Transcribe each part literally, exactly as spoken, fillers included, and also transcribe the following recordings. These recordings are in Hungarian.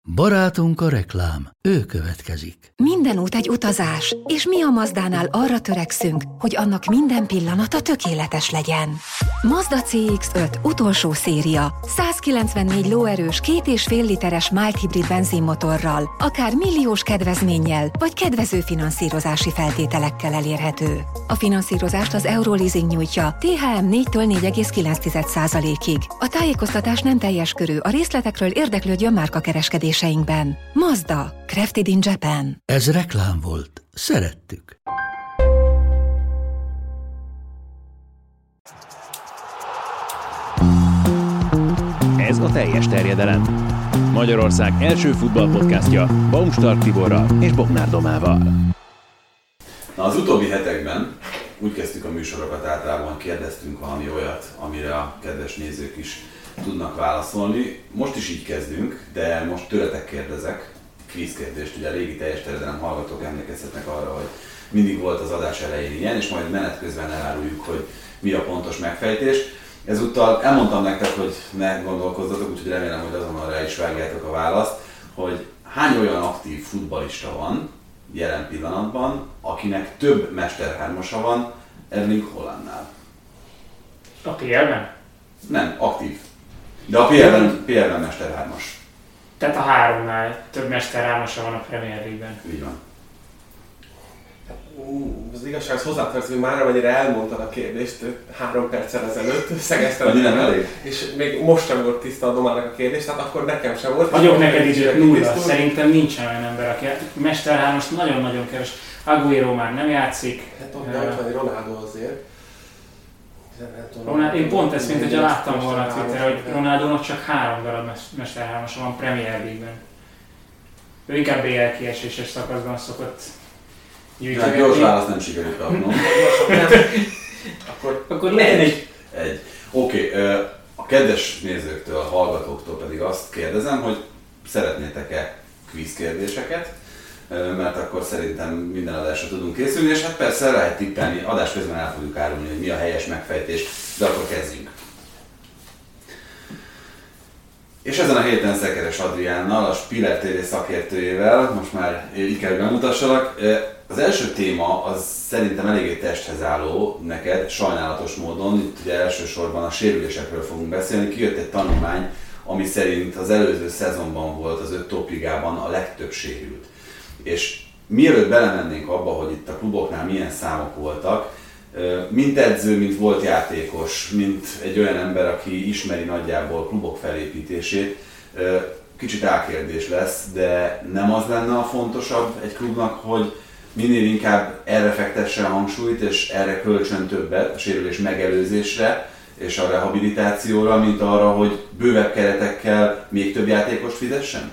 Barátunk a reklám, ő következik. Minden út egy utazás, és mi a Mazdánál arra törekszünk, hogy annak minden pillanata tökéletes legyen. Mazda cé iksz öt utolsó széria, százkilencvennégy lóerős, két és fél literes mild hibrid benzinmotorral, akár milliós kedvezménnyel, vagy kedvező finanszírozási feltételekkel elérhető. A finanszírozást az Euroleasing nyújtja té há em négytől négy egész kilenc százalékig. A tájékoztatás nem teljes körű, a részletekről érdeklődjön márkakereskedéseinkben. Mazda, crafted in Japan. Ez reklám volt. Szerettük. Ez a teljes terjedelem. Magyarország első futballpodcastja Baumstark Tiborral és Bognár Domával. Na, az utóbbi hetekben úgy kezdtük a műsorokat általában, kérdeztünk valami olyat, amire a kedves nézők is tudnak válaszolni. Most is így kezdünk, de most tőletek kérdezek kvízkérdést. Ugye a régi teljes terjedelem hallgatók emlékezhetnek arra, hogy mindig volt az adás elején ilyen, és majd menet közben eláruljuk, hogy mi a pontos megfejtés. Ezúttal elmondtam nektek, hogy ne gondolkozzatok, úgyhogy remélem, hogy azonnal rá is vágjátok a választ, hogy hány olyan aktív futballista van jelen pillanatban, akinek több mesterhármasa van Erling Haalandnál. A pé el-ben? Nem, aktív. De a pé el-ben, pé el-ben mesterhármas. Tehát a háromnál több mesterhármasa van a Premier League-ben. Így van. Az igazság, az hozzátartozik, hogy már amennyire elmondtad a kérdést három perccel ezelőtt, szegeztem. Vagy nem elég? És még most sem volt tiszta a Domának a kérdés, tehát akkor nekem sem volt. Hagyok neked időt nulla, szerintem nincsen olyan ember, aki mesterhármas nagyon-nagyon keves. Agüero már nem játszik. Hát ott uh, van egy Ronaldo azért. Ronaldo, én pont ezt, mint hogyha láttam volna a Twitter, hogy Ronaldónak csak három darab mesterhármasa van Premier League-ben. Ő inkább bé el kieséses szakaszban szokott gyűjteni. Hát gyors választ nem sikerült kapnom. akkor, akkor legyen egy. Egy. Oké, okay, a kedves nézőktől, a hallgatóktól pedig azt kérdezem, hogy szeretnétek-e kvíz kérdéseket, mert akkor szerintem minden adásra tudunk készülni, és hát persze lehet tippelni, adás közben el fogjuk árulni, hogy mi a helyes megfejtés, de akkor kezdjünk. És ezen a héten Szekeres Adriánnal, a Spiller té vé szakértőjével, most már így kell, hogy bemutassalak. Az első téma az szerintem eléggé testhez álló neked, sajnálatos módon. Itt ugye elsősorban a sérülésekről fogunk beszélni. Kijött egy tanulmány, ami szerint az előző szezonban volt az öt topligában a legtöbb sérült. És mielőtt belemennénk abba, hogy itt a kluboknál milyen számok voltak, mint edző, mint volt játékos, mint egy olyan ember, aki ismeri nagyjából klubok felépítését, kicsit álkérdés lesz, de nem az lenne a fontosabb egy klubnak, hogy minél inkább erre fektesse a hangsúlyt, és erre költsön többet, a sérülés megelőzésre és a rehabilitációra, mint arra, hogy bővebb keretekkel még több játékost fizessen?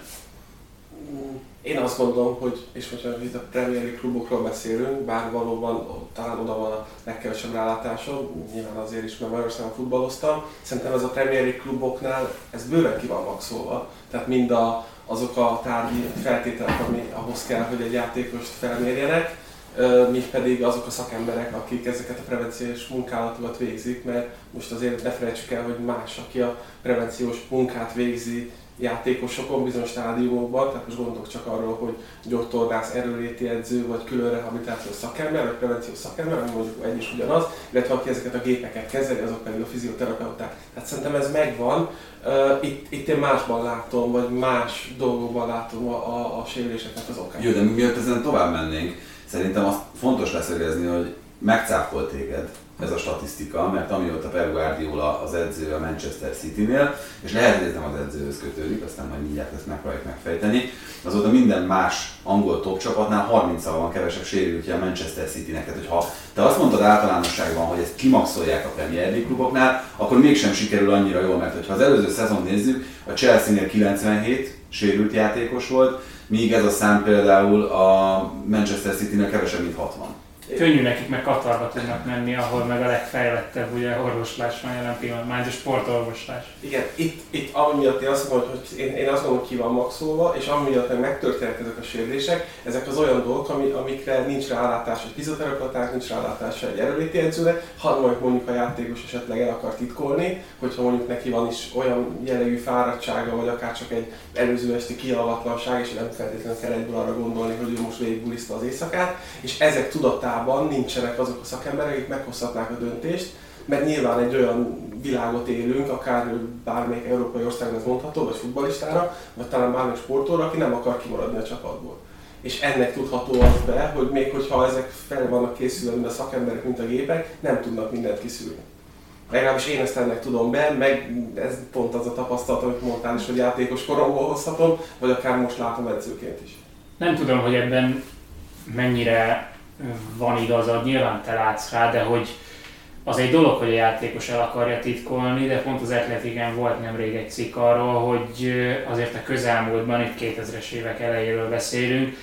Én azt gondolom, hogy, és hogyha itt a Premier League klubokról beszélünk, bár valóban talán oda van a legkevesebb rálátásom, nyilván azért is, mert Magyarországon futballoztam, szerintem ez a Premier League kluboknál ez bőven ki van maxolva, tehát mind a, azok a tárgyi feltételek, ami ahhoz kell, hogy egy játékost felmérjenek, míg pedig azok a szakemberek, akik ezeket a prevenciós munkálatokat végzik, mert most azért ne felejtsük el, hogy más, aki a prevenciós munkát végzi játékosokon bizonyos stádiumokban, tehát most gondolok csak arról, hogy gyógytornász, erőléti edző, vagy külön rehabilitációs szakember, vagy prevenciós szakember, ami mondjuk egy is ugyanaz, illetve aki ezeket a gépeket kezeli, azok pedig a fizioterapeuták. Tehát szerintem ez megvan. Itt, itt én másban látom, vagy más dolgokban látom a, a, a sérüléseknek az okát. Jó, de miatt ezen tovább mennénk, szerintem azt fontos leszögezni, hogy megcáfolt téged ez a statisztika, mert amióta Pep Guardiola az edző a Manchester Citynél, és lehet, hogy ez nem az edzőhöz kötődik, aztán majd mindjárt ezt megpróbáljuk megfejteni, azóta minden más angol top csapatnál harminccal van kevesebb sérültje a Manchester Citynek. Tehát, hogyha te azt mondtad általánosságban, hogy ezt kimaxolják a Premier League kluboknál, akkor mégsem sikerül annyira jól, mert ha az előző szezon nézzük, a Chelsea-nél kilencvenhét sérült játékos volt, míg ez a szám például a Manchester Citynél kevesebb, mint hatvan. Könnyű nekik, meg Katarba tudnak menni, ahol meg a legfejlettebb ugye orvoslás van jelen pillanatban, már a sportorvoslás. Igen, itt, itt amiatt én azt mondom, hogy én, én azt gondolom, hogy ki van maxolva, és amiatt meg megtörténnek ezek a sérülések, ezek az olyan dolgok, ami, amikre nincs rálátás egy fizioterapeutának, nincs rálátása egy erőléti edzőnek, ha majd mondjuk a játékos esetleg el akar titkolni, hogyha mondjuk neki van is olyan jellegű fáradtsága, vagy akár csak egy előző esti kialvatlanság, és nem feltétlenül kell egyből arra gondolni, hogy ő most végigbuliszta az éjszakát, és ezek tudatában nincsenek azok a szakemberek, akik meghozhatnák a döntést, mert nyilván egy olyan világot élünk, akár bármelyik európai országban ez mondható, vagy futballistára, vagy talán bármelyik sportolóra, aki nem akar kimaradni a csapatból. És ennek tudható az be, hogy még hogyha ezek fel vannak készülve, mint a szakemberek, mint a gépek, nem tudnak mindent kiszűrni. Legalábbis én ezt ennek tudom be, meg ez pont az a tapasztalat, amit mondtál is, hogy játékos koromból hozhatom, vagy akár most látom edzőként is. Nem tudom, hogy ebben mennyire van igazad, nyilván te látsz rá, de hogy az egy dolog, hogy a játékos el akarja titkolni, de pont az Athleticen volt nemrég egy cikk arról, hogy azért a közelmúltban, itt kétezres évek elejéről beszélünk,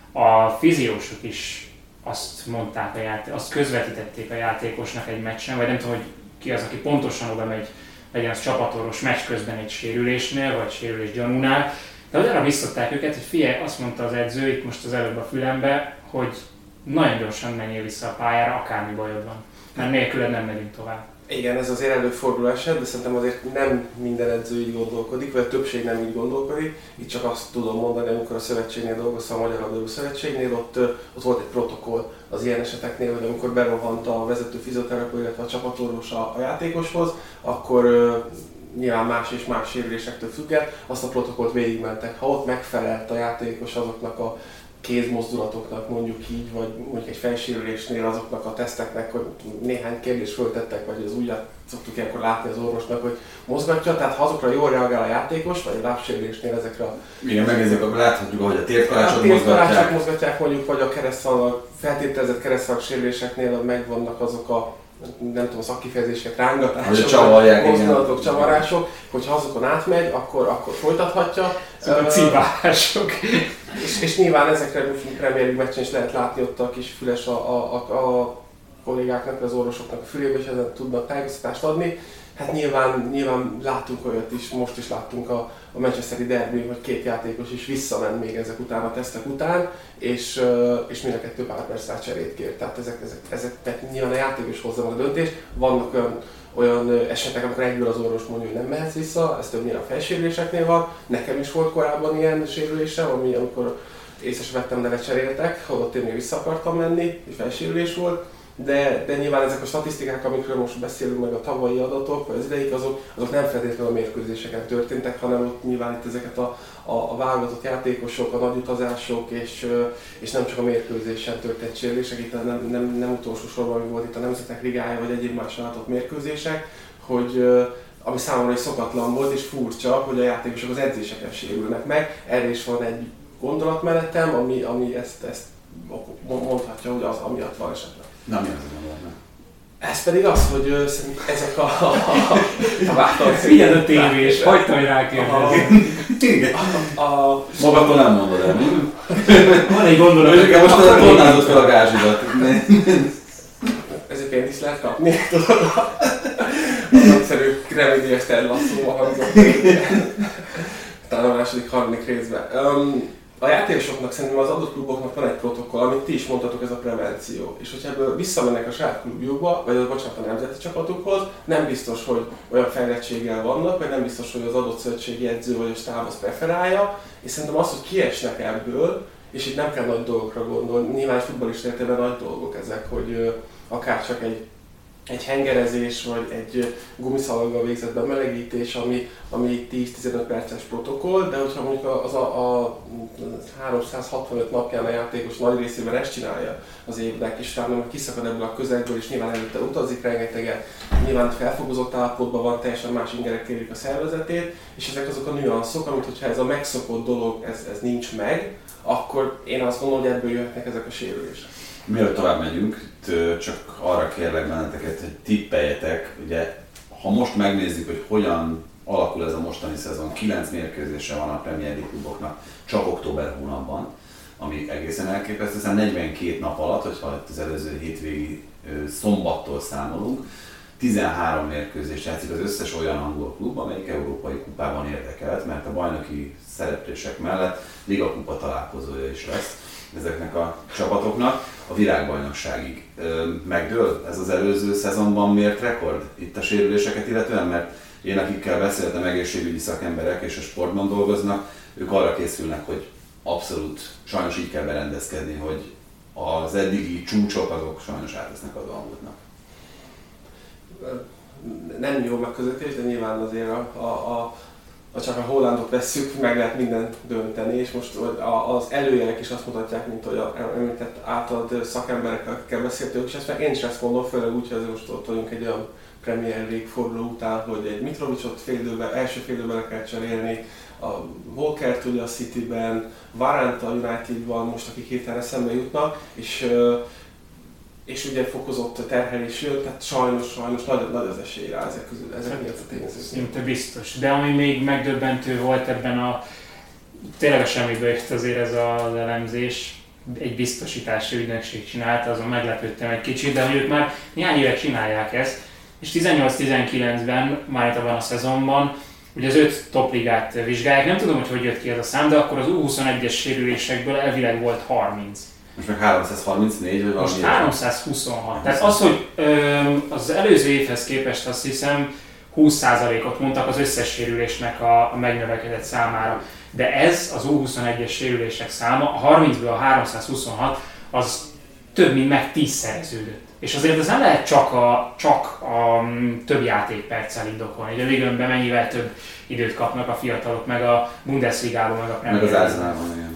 a fiziósok is azt mondták, a játék, azt közvetítették a játékosnak egy meccsen, vagy nem tudom, hogy ki az, aki pontosan oda megy, legyen az csapatorvos meccs közben egy sérülésnél, vagy sérülés gyanúnál, de hogy arra biztatták őket, hogy figyelj, azt mondta az edző, itt most az előbb a fülembe, hogy nagyon gyorsan menjél vissza a pályára, akármi bajod van. Mert nélküled nem megyünk tovább. Igen, ez azért előforduló eset, de szerintem azért nem minden edző így gondolkodik, vagy a többség nem így gondolkodik. Itt csak azt tudom mondani, amikor a szövetségnél dolgoztam, a Magyar Labdarúgó Szövetségnél, ott, ott volt egy protokoll az ilyen eseteknél, hogy amikor berohant a vezető fizioterapeuta, illetve a csapatorvos a, a játékoshoz, akkor uh, nyilván más és más sérülésektől függően azt a protokollt végigmentek. Ha ott megfelelt a játékos azoknak a kézmozdulatoknak mondjuk így, vagy mondjuk egy fejsérülésnél azoknak a teszteknek, hogy néhány kérdést föltettek, vagy az úgy szoktuk ilyenkor látni az orvosnak, hogy mozgatja, tehát ha azokra jól reagál a játékos, vagy a lábsérülésnél ezekre a... Igen, megnézzük, akkor láthatjuk, ahogy a térkalácsok mozgatják. mozgatják mondjuk, vagy a keresztszallag, feltételezett keresztszallag sérüléseknél megvannak azok a nem tudom, szakkifejezések, rángatások, mozdulatok, csavarások, hogyha azokon átmegy, akkor, akkor folytathatja. Szóval uh, cívások. És, és nyilván ezekre a Premier League meccsen is lehet látni ott a kis füles a, a, a, a kollégáknak, az orvosoknak a fülébe, és ezen tudnak tájékoztatást adni. Hát nyilván, nyilván láttunk olyat is, most is láttunk a, a Manchesteri derbén, hogy két játékos is visszament még ezek után, a tesztek után, és, és mind a kettő pár perc cserét kért. Tehát ezek, ezek, ezek, tehát nyilván a játékos hozza meg a döntést. Vannak olyan, olyan esetek, amikor egyből az orvos mondja, hogy nem mehetsz vissza, ez többnyire a fejsérüléseknél van. Nekem is volt korábban ilyen sérülésem, ami amikor észre sem vettem, de lecseréltek, holott én még vissza akartam menni, és fejsérülés volt. De, de nyilván ezek a statisztikák, amikről most beszélünk, meg a tavalyi adatok, vagy az ideig, azok, azok nem feltétlenül a mérkőzéseken történtek, hanem ott nyilván itt ezeket a, a, a válogatott játékosok, a nagy utazások, és, és nem csak a mérkőzésen történt sérülések, itt nem, nem, nem utolsó sorban volt itt a Nemzetek Ligája, vagy egyéb más látott mérkőzések, hogy ami számomra is szokatlan volt, és furcsa, hogy a játékosok az edzéseken sérülnek meg. Erre is van egy gondolatmenetem, ami, ami ezt, ezt mondhatja, hogy az amiatt van esetleg. Nem érzem, ez pedig az, hogy uh, ezek a... a, a, a vállal... Figyeld a tévés, hagyta, hogy rákérdezni. Igen. Magadtól nem mondod el, mi? Van egy gondolat, hogy most a tornázod fel a gázsidat. Ezért pénzt is lehet kapni, tudod? Az nagyszerű remediás terlasszóval hangzott. Talán a második, harmadik részben. Um, A játékosoknak szerintem az adott kluboknak van egy protokoll, amit ti is mondtatok, ez a prevenció. És hogyha ebből visszamennek a saját klubjukba, vagy bocsánat, a nemzeti csapatukhoz, nem biztos, hogy olyan fejlettséggel vannak, vagy nem biztos, hogy az adott szövetségi edző vagy a stáb azt preferálja. És szerintem az, hogy kiesnek ebből, és itt nem kell nagy dolgokra gondolni, nyilván futballista értelemben nagy dolgok ezek, hogy akár csak egy egy hengerezés, vagy egy gumiszalaggal végzett bemelegítés, ami, ami tíz-tizenöt perces protokoll, de hogyha mondjuk az a, a háromszázhatvanöt napján a játékos nagy részében ezt csinálja az évnek, és utána kiszakad ebből a közegből, és nyilván előtte utazik rengeteget, nyilván felfogozott állapotban van, teljesen más ingerek kérik a szervezetét, és ezek azok a nüanszok, amit hogyha ez a megszokott dolog, ez, ez nincs meg, akkor én azt gondolom, hogy ebből jöhetnek ezek a sérülések. Mielőtt tovább megyünk, csak arra kérlek benneteket, hogy tippeljetek, ugye, ha most megnézzük, hogy hogyan alakul ez a mostani szezon, kilenc mérkőzése van a Premier League kluboknak, csak október hónapban, ami egészen elképesztő, hiszen negyvenkét nap alatt, hogyha az előző hétvégi szombattól számolunk, tizenhárom mérkőzést játszik az összes olyan angol klub, amelyik európai kupában érdekelt, mert a bajnoki szereplések mellett ligakupa találkozója is lesz ezeknek a csapatoknak. A világbajnokságig megdől ez az előző szezonban mért rekord itt a sérüléseket illetően, mert én akikkel beszéltem, egészségügyi szakemberek és a sportban dolgoznak, ők arra készülnek, hogy abszolút sajnos így kell berendezkedni, hogy az eddigi csúcsok azok sajnos átvesznek az almúltnak. Nem jó megközelítés, de nyilván azért a, a, a, a csak a hollandot vesszük, meg lehet mindent dönteni, és most az előjelek is azt mutatják, mint hogy említett általad szakemberekkel, akikkel beszéltünk, és ezt meg én is ezt mondom, főleg úgy, hogy azért most ott vagyunk egy olyan Premier League forduló után, hogy egy Mitrovicot fél időben, első fél időben le kell cserélni, a Walkert ugye a Cityben, Varant a Unitedban, most akik hirtelen eszembe jutnak, és, és ugye fokozott terhelés jön, tehát sajnos, sajnos nagy, nagy az esély rá ezek közül, ezek miatt a tényezők. Szinte biztos, de ami még megdöbbentő volt ebben a, tényleg a semmiből jött azért ez az elemzés, egy biztosítási ügynökség csinálta, azon meglepődtem egy kicsit, de ők már néhány éve csinálják ezt, és tizennyolc tizenkilencben, már itt abban a szezonban, ugye az öt topligát vizsgálják, nem tudom, hogy hogy jött ki ez a szám, de akkor az U huszonegyes sérülésekből elvileg volt harminc. Most meg háromszázharmincnégy, vagy valami? Most háromszázhuszonhat. Tehát az, hogy ö, az előző évhez képest azt hiszem húsz százalékot mondtak az összes sérülésnek a, a megnövekedett számára. De ez az U huszonegyes sérülések száma, a harmincból a háromszázhuszonhat, az több mint meg tízszereződött. És azért ez nem lehet csak a, csak a több játékperccel indokolni, hogy a Ligönben mennyivel több időt kapnak a fiatalok, meg a Bundesligában, meg a Premier League-ben. Meg az Arsenalban, igen.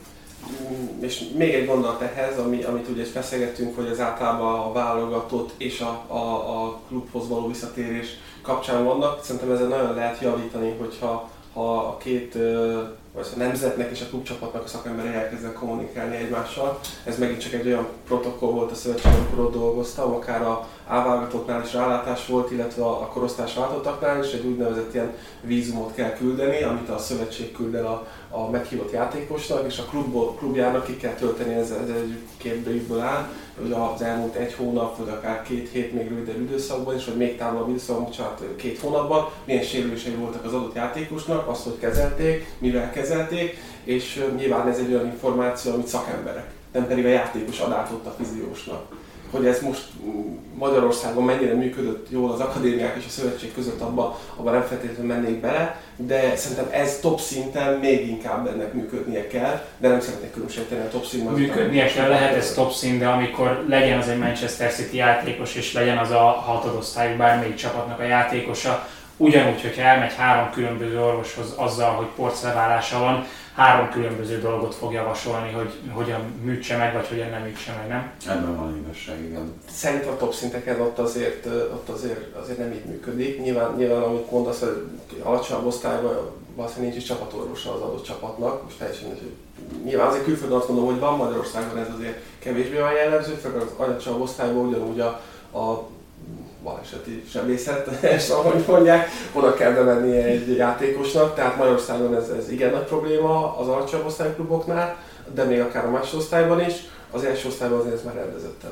És még egy gondolat ehhez, ami, amit ugye feszegettünk, hogy az általában a válogatott és a, a, a klubhoz való visszatérés kapcsán vannak. Szerintem ezen nagyon lehet javítani, hogyha ha a két vagy a nemzetnek és a klubcsapatnak a szakemberei elkezdenek kommunikálni egymással. Ez megint csak egy olyan protokoll volt a szövetségen, amikor ott dolgoztam, akár a A-válogatottnál is rálátás volt, illetve a korosztályos váltottaknál is egy úgynevezett ilyen vízumot kell küldeni, amit a szövetség küld el a, a meghívott játékosnak, és a klubból, klubjának ki kell tölteni, ez, ez egy képből áll, hogy az elmúlt egy hónap, vagy akár két hét még rövidebb időszakban is, vagy még távolabb időszakban, csak két hónapban, milyen sérülései voltak az adott játékosnak, azt, hogy kezelték, mivel kezelték, és nyilván ez egy olyan információ, amit szakemberek, nem pedig a játékos ad át ott a fiziósnak. Hogy ez most Magyarországon mennyire működött jól az akadémiák és a szövetség között, abban abba nem feltétlenül mennék bele, de szerintem ez top szinten még inkább ennek működnie kell, de nem szeretnék különbséget a top szinten. Működnie kell, lehet ez top szint, de amikor legyen az egy Manchester City játékos és legyen az a hatodosztályú bármelyik csapatnak a játékosa, ugyanúgy, hogyha elmegy három különböző orvoshoz azzal, hogy porcleválása van, három különböző dolgot fog javasolni, hogy hogyan műtse meg, vagy hogyan nem műtse meg, nem? Ebben van igazság, igen. Szerintem a top szinteken ott azért, ott azért, azért nem így működik. Nyilván, nyilván amit mondasz, hogy alacsonyabb osztályban valószínűleg nincs is csapatorvosa az adott csapatnak. Most teljesen, hogy nyilván azért külföldön azt mondom, hogy van, Magyarországon ez azért kevésbé van jellemző, főleg az alacsonyabb osztályban ugyanúgy a, a baleseti sebészet, és ahogy mondják, oda kell bemennie egy játékosnak, tehát Magyarországon ez, ez igen nagy probléma az alacsonyabb osztálykluboknál, de még akár a másodosztályban is, az első osztályban azért ez már rendezettebb.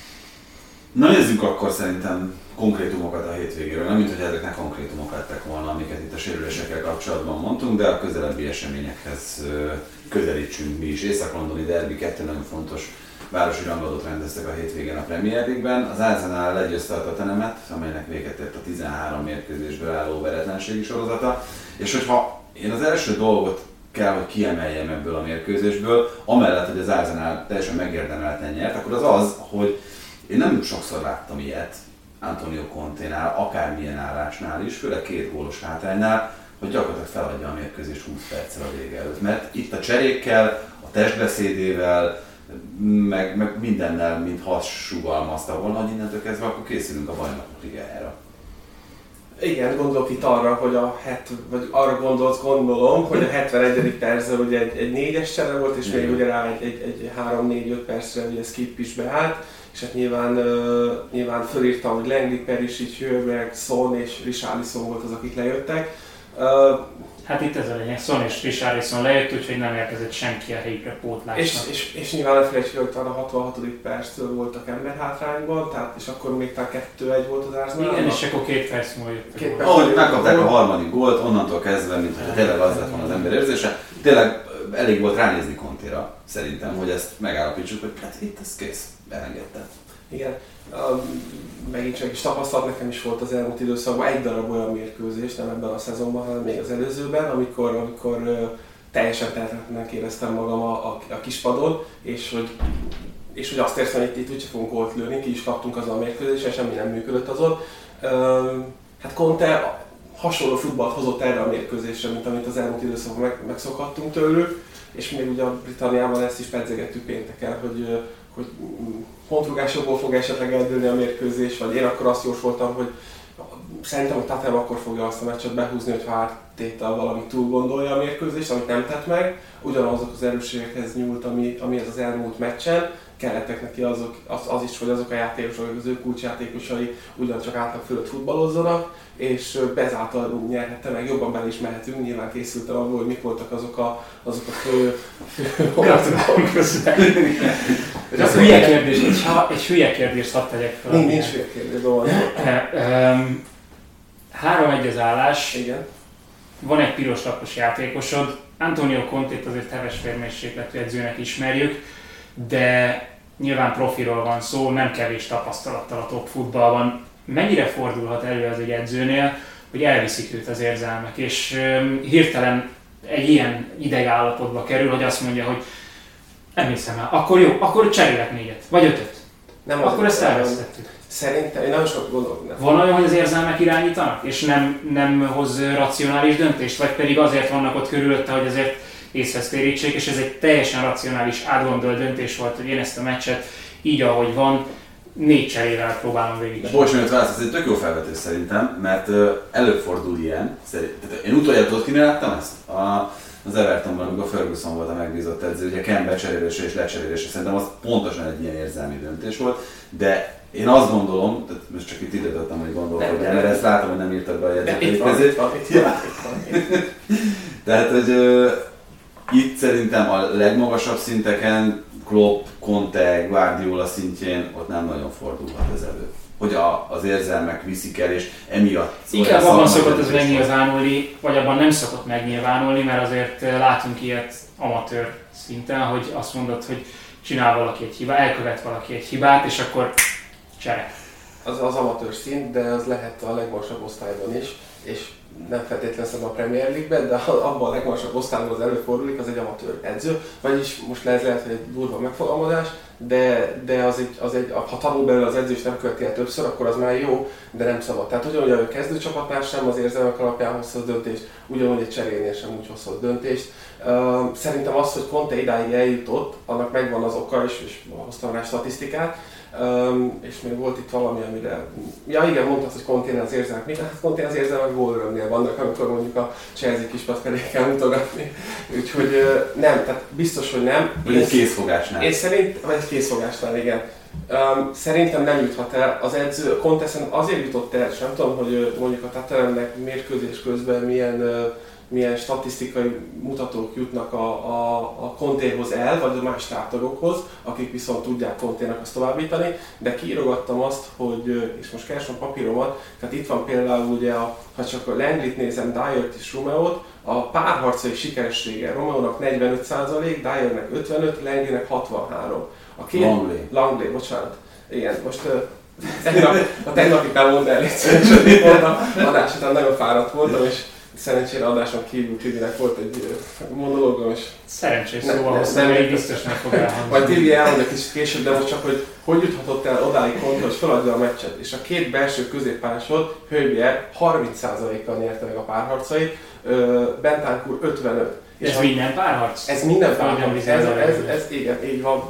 Na nézzük akkor szerintem konkrétumokat a hétvégéről, nem mint hogy ezeknek konkrétumok lettek volna, amiket itt a sérülésekkel kapcsolatban mondtunk, de a közelebbi eseményekhez közelítsünk mi is. Észak-londoni derbi, kettő nagyon fontos városi rangadót rendeztek a hétvégén a Premier League-ben. Az Arsenal legyőzte a Tottenhamet, amelynek véget ért a tizenhárom mérkőzésből álló veretlenségi sorozata. És hogyha én az első dolgot kell, hogy kiemeljem ebből a mérkőzésből, amellett, hogy az Arsenal teljesen megérdemelten nyert, akkor az az, hogy én nem sokszor láttam ilyet Antonio Conténál, akármilyen állásnál is, főleg két gólos hátránynál, hogy gyakorlatilag feladja a mérkőzést húsz perccel a vége előtt. Mert itt a cserékkel, a testbeszédével, meg, meg mindennel, mint hassugalmazta volna, hogy innentől kezdve akkor készülünk a Bajnokok Ligájára. Igen, gondolok itt arra, hogy a het, vagy arra gondolsz, gondolom, hogy a hetvenegyedik percben ugye egy, egy négyes csere volt, és igen, még ugye rá egy, egy, egy három-négy-öt percre ugye skip is beállt, és hát nyilván, uh, nyilván fölírtam, hogy Langley, Perisic, Højbjerg, Son és Richarlison volt az, akik lejöttek. Uh, Hát itt ez a lényeg, Son és Richarlison lejött, úgyhogy nem érkezett senki a helyükre pótlásnak. És, és, és nyilván ne felejtsük, hogy talán a hatvanhatodik perctől voltak emberhátrányban, tehát és akkor még talán kettő egy volt az Arsenal. Igen, és akkor két perc múlva jött. Ahogy megkapták a harmadik gólt, onnantól kezdve, mint hogy tényleg az lett volna az ember érzése, tényleg elég volt ránézni Contéra, szerintem, hogy ezt megállapítsuk, hogy hát itt ez kész, elengedte. Igen. Uh, megint csak is tapasztalat nekem is volt az elmúlt időszakban egy darab olyan mérkőzés, nem ebben a szezonban, hanem még az előzőben, amikor, amikor uh, teljesen tehetetlennek éreztem magam a, a, a kispadon, és hogy, és hogy azt értem, hogy itt, itt úgyse fogunk gólt lőni, ki is kaptunk azon a mérkőzésen, semmi nem működött azon. Uh, hát Conte hasonló futballt hozott erre a mérkőzésre, mint amit az elmúlt időszakban meg, megszokhattunk tőlük, és még ugye a Britanniában ezt is pedzegettük pénteken, hogy, hogy pontrugásokból fog esetleg eldőlni a mérkőzés, vagy én akkor azt jósoltam, hogy szerintem a Tottenham akkor fogja azt a meccset behúzni, hogyha áttétel valami túl gondolja a mérkőzést, amit nem tett meg, ugyanazok az erősségekhez nyúlt, ami, ami ez az elmúlt meccsen, kellettek neki azok, az, az is, hogy azok a játékosok, az ő kulcsjátékosai ugyancsak átlag fölött futballozzanak, és bezáltal nyerhette meg, jobban bele is mehetünk, nyilván készültem abból, hogy mik voltak azok a, azok a fő... Gratulálunk közben! Ez hülye kérdés, egy, egy hülye kérdést hadd tegyek fel. Nincs, nincs hülye kérdés, um, három egy az állás. Igen. Van egy piros lapos játékosod. Antonio Contét azért heves férmérsékletű edzőnek ismerjük, de nyilván profiról van szó, nem kevés tapasztalattal a top futballban. Mennyire fordulhat elő az egy edzőnél, hogy elviszik őt az érzelmek, és um, hirtelen egy ilyen idegállapotba kerül, hogy azt mondja, hogy nem hiszem el, akkor jó, akkor cserélek négyet, vagy ötöt. Nem akkor ezt elvesztettük. Szerintem, én nagyon sok gondolom. Nem. Van olyan, hogy az érzelmek irányítanak, és nem, nem hoz racionális döntést, vagy pedig azért vannak ott körülötte, hogy azért észhez térítsék, és ez egy teljesen racionális, átgondolt döntés volt, hogy én ezt a meccset így, ahogy van, négy cserével próbálom végig. Bocs, mert válasz, ez egy tök jó felvetés szerintem, mert uh, előfordul ilyen. Tehát én utoljára tudod, kinél láttam ezt? A, az Evertonban, amikor Ferguson volt a megbízott edző, ugye Ken becserélése és lecserélése, szerintem az pontosan egy ilyen érzelmi döntés volt, de én azt gondolom, tehát most csak itt ide tettem, hogy gondolkodjál, mert ezt látom, hogy nem írtad be a jegyzetet. Tehát, hogy uh, itt szerintem a legmagasabb szinteken, Klopp, Conte, Guardiola szintjén ott nem nagyon fordulhat ez elő. Hogy a, az érzelmek viszik el, és emiatt... Inkább abban szokott ez megnyilvánulni, vagy abban nem szokott megnyilvánulni, mert azért látunk ilyet amatőr szinten, hogy azt mondod, hogy csinál valaki egy hibát, elkövet valaki egy hibát, és akkor csere. Az az amatőr szint, de az lehet a legmagasabb osztályban is, és nem feltétlenül a Premier League-ben, de abban a legmagasabb osztályban az előfordullik, az egy amatőr edző. Vagyis most lehet, lehet hogy egy durva megfogalmazás, de, de az egy, az egy, ha tanul belőle az edző és nem követi el többször, akkor az már jó, de nem szabad. Tehát ugyanúgy a kezdőcsapatnál sem az érzelmek alapján hozhat döntést, ugyanúgy egy cserénél sem úgy hozhat döntést. Szerintem az, hogy Conte idáig eljutott, annak megvan az oka, és, és hoztam rá statisztikát. Um, és még volt itt valami, amire... Ja igen, mondtad, hogy Conténél az érzelmek. Mit? Hát Conténél az érzelmek gólörömnél vannak, amikor mondjuk a Chelsea kispad felé kell mutogatni. Úgyhogy uh, nem, tehát biztos, hogy nem. Vagy egy készfogásnál. Én szerint, vagy egy készfogásnál, igen. Um, szerintem nem juthat el. Az edző, Conte szerintem azért jutott el, és nem tudom, hogy mondjuk a Tottenhamnek mérkőzés közben milyen uh, milyen statisztikai mutatók jutnak a, a, a Contéhoz el, vagy a más tártagokhoz, akik viszont tudják Conténak azt továbbítani, de kiírogattam azt, hogy, és most keresem a papíromat, tehát itt van például ugye, a, ha csak a Langley-t nézem, Dyert és Romeót, a párharcai sikeressége Romeónak negyvenöt százalék, Dyernek ötvenöt, Langley-nek hatvanhárom. A két, Langley. Langley, bocsánat. Igen, most tegnap, a tegnapikán mondd el, hogy a adás után nagyon fáradt voltam, és szerencsére adáson kívül Tibinek volt egy monológom, és... Szerencsés szóval hoztam, hogy biztos meg fog elhangzni. Majd Tibi elmondja kicsit később, de most csak, hogy hogy juthatott el odáig Conte, hogy feladja a meccset. És a két belső középpályásod, Højbjerg harminc százalékkal nyerte meg a párharcait, Bentancur ötvenöt. Ez a, minden párharc? Ez minden párharc. Ez, ez, ez, ez igen, így van.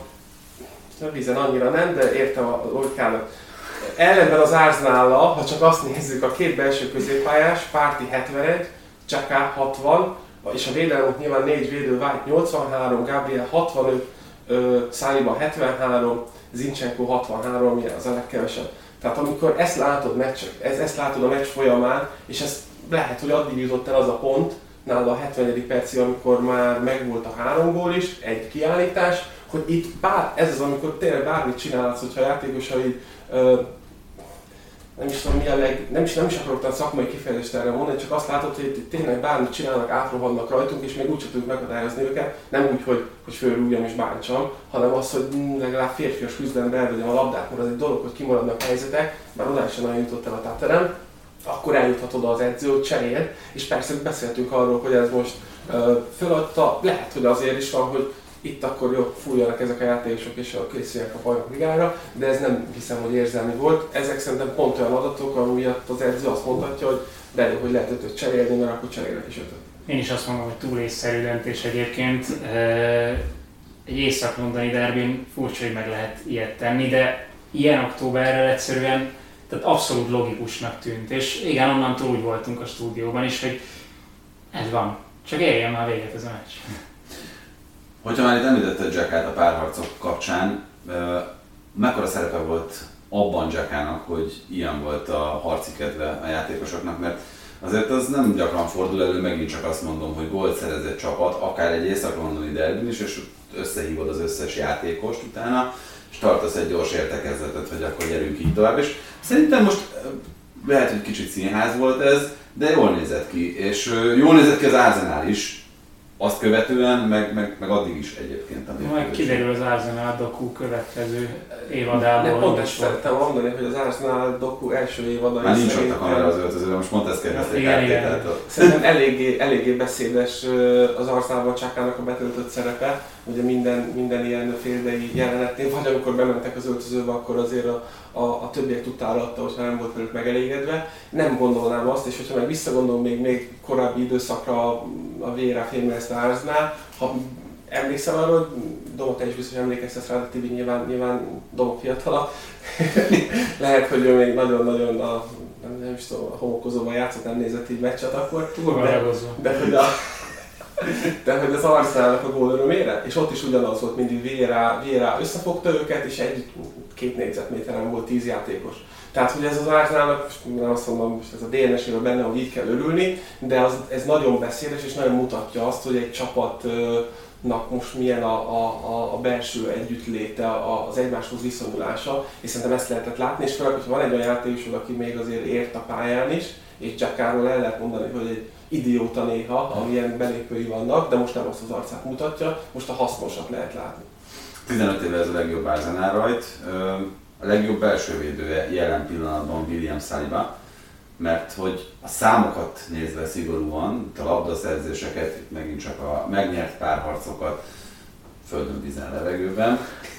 A vízen annyira nem, de értem a logikának. Ellenben az Arsenal-nal, ha csak azt nézzük, a két belső középpályás, Partey hetvenegy, Xhaka hatvan, és a védelmünk nyilván négy védő, White nyolcvanhárom, Gabriel hatvanöt, Saliba hetvenhárom, Zinchenko hatvanhárom, ami az a legkevesebb. Tehát amikor ezt látod, meccs, ez, ezt látod a meccs folyamán, és ez lehet, hogy addig jutott el az a pont, nála a hetvenedik percig, amikor már megvolt a három gól is, egy kiállítás, hogy itt bár, ez az, amikor tényleg bármit csinálsz, hogyha a játékosai nem is tudom mi a leg, nem is, nem is akarok a szakmai kifejezést erre mondani, csak azt látod, hogy tényleg bármit csinálnak, átrohannak rajtunk, és még úgy csak tudjuk meghatározni őket, nem úgy, hogy, hogy fölrúgjam és bántsam, hanem az, hogy legalább férfias küzdelembe elvegyem a labdát, mert az egy dolog, hogy kimaradnak helyzetek, bár oda is nagyon jutott el a táterem, akkor eljuthat oda az edző, hogy cserél, és persze beszéltünk arról, hogy ez most uh, föladta, lehet, hogy azért is van, hogy itt akkor jó, fújjanak ezek a játékosok és készüljenek a bajnok ligára, de ez nem hiszem, hogy érzelmi volt. Ezek szerintem pont olyan adatok, ami miatt az edző azt mondhatja, hogy de jó, hogy lehet ötöt cserélni, mert akkor cserélnek is ötöt. Én is azt mondom, hogy túl észszerű döntés egyébként. Egy észak-londoni derbin furcsa, hogy meg lehet ilyet tenni, de ilyen októberrel egyszerűen tehát abszolút logikusnak tűnt. És igen, onnantól úgy voltunk a stúdióban is, hogy ez van. Csak érjen már véget ez a meccs. Hogyha már itt említetted Xhakát a párharcok kapcsán, mekkora szerepe volt abban Xhakának, hogy ilyen volt a harci kedve a játékosoknak, mert azért az nem gyakran fordul elő, megint csak azt mondom, hogy gólt szerezett csapat, akár egy észak-londoni derbin is, és összehívod az összes játékost utána, és tartasz egy gyors értekezletet, hogy akkor gyerünk így tovább. És szerintem most lehet, hogy kicsit színház volt ez, de jól nézett ki, és jól nézett ki az Arsenal is, azt követően, meg, meg, meg addig is egyébként. Majd kiderül az Arsenal doku következő évadából. Nem, pont ezt szerettem mondani, hogy az Arsenal doku első évada már nincs ott a kamera az öltözőben, most pont ezt kérdezték igen, igen. Szerintem eléggé, eléggé beszédes az Arsenalban Xhakának a betöltött szerepe. Ugye minden, minden ilyen féldei jelenetnél, vagy amikor bementek az öltözőbe, akkor azért a, a, a többiek tudtára adta, hogyha nem volt velük megelégedve. Nem gondolnám azt, és hogyha meg visszagondolom még, még korábbi időszakra a Vieira Fémez Arsenal, ha emlékszel arra, hogy Doma, te is biztos emlékeztetsz rá, de Tibi nyilván, nyilván Doma fiatala. Lehet, hogy ő még nagyon-nagyon a, nem, nem is tudom, a homokozóban játszott, nem nézett így meccset akkor. De, de hogy a De hogy az Arsenalnak a gól örömére, és ott is ugyanaz volt, mindig Vieira, Vieira összefogta őket, és egy két négyzetméteren volt tíz játékos. Tehát, hogy ez az Arsenalnak, nem azt mondom, most ez a dé en es-ében benne, hogy így kell örülni, de az, ez nagyon beszédes, és nagyon mutatja azt, hogy egy csapatnak most milyen a, a, a belső együttléte, az egymáshoz viszonyulása, és szerintem ezt lehetett látni, és főleg, hogyha van egy olyan játékosod, aki még azért ért a pályán is, és Xhakáról el lehet mondani, hogy egy idióta néha, amilyen belépői vannak, de most nem azt az arcát mutatja, most a hasznosat lehet látni. tizenöt éve ez a legjobb Arsenal rajt, a legjobb belső védője jelen pillanatban William Saliba, mert hogy a számokat nézve szigorúan, a labdaszerzéseket, itt megint csak a megnyert párharcokat, földön, vízen, levegőben,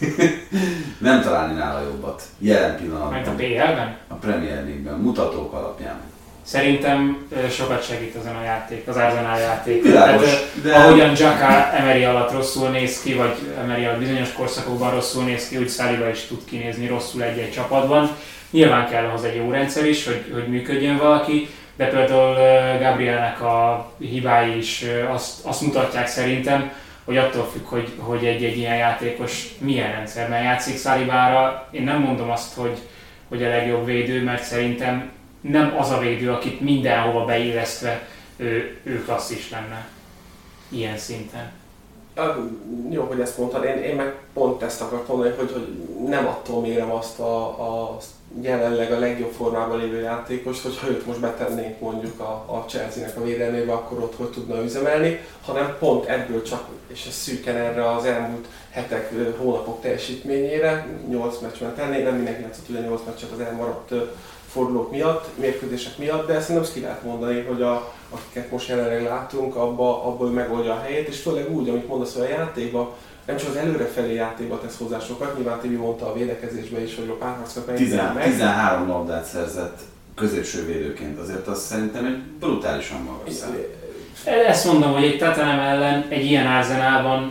nem találni nála jobbat jelen pillanatban. Mert a pé el-ben? A Premier League-ben, mutatók alapján. Szerintem sokat segít ezen a játék, az Arsenal játék. Világos, Tehát, de... ahogyan Xhaka Emery alatt rosszul néz ki, vagy Emery alatt bizonyos korszakokban rosszul néz ki, úgy Saliba is tud kinézni rosszul egy-egy csapatban. Nyilván kell ahhoz egy jó rendszer is, hogy, hogy működjön valaki, de például Gabrielnek a hibái is azt, azt mutatják szerintem, hogy attól függ, hogy, hogy egy-egy ilyen játékos milyen rendszerben játszik. Salibára én nem mondom azt, hogy, hogy a legjobb védő, mert szerintem nem az a védő, akit mindenhova beillesztve ő, ő klasszis lenne ilyen szinten. Jó, hogy ezt mondtad, én, én meg pont ezt akartam mondani, hogy, hogy nem attól mérem azt a, a jelenleg a legjobb formában lévő játékos, hogyha őt most betennénk mondjuk a, a Chelsea-nek a védelmébe, akkor ott hogy tudna üzemelni, hanem pont ebből csak, és ez szűken erre az elmúlt hetek, hónapok teljesítményére, nyolc meccsben tenni, nem mindenki játszott ugye nyolc meccset az elmaradt fordulók miatt, mérkőzések miatt, de szerintem azt ki lehet mondani, hogy a, akiket most jelenleg látunk, abba, abból megoldja a helyét, és főleg úgy, amit mondasz, hogy a játékban, nem csak az előrefelé játékba tesz hozzá sokat, nyilván Tibi mondta a védekezésben is, hogy a párharcot megnyilván meg. tizenhárom labdát szerzett középső védőként, azért az szerintem egy brutálisan magas szám. Ezt mondom, hogy egy Tottenham ellen egy ilyen Arsenalban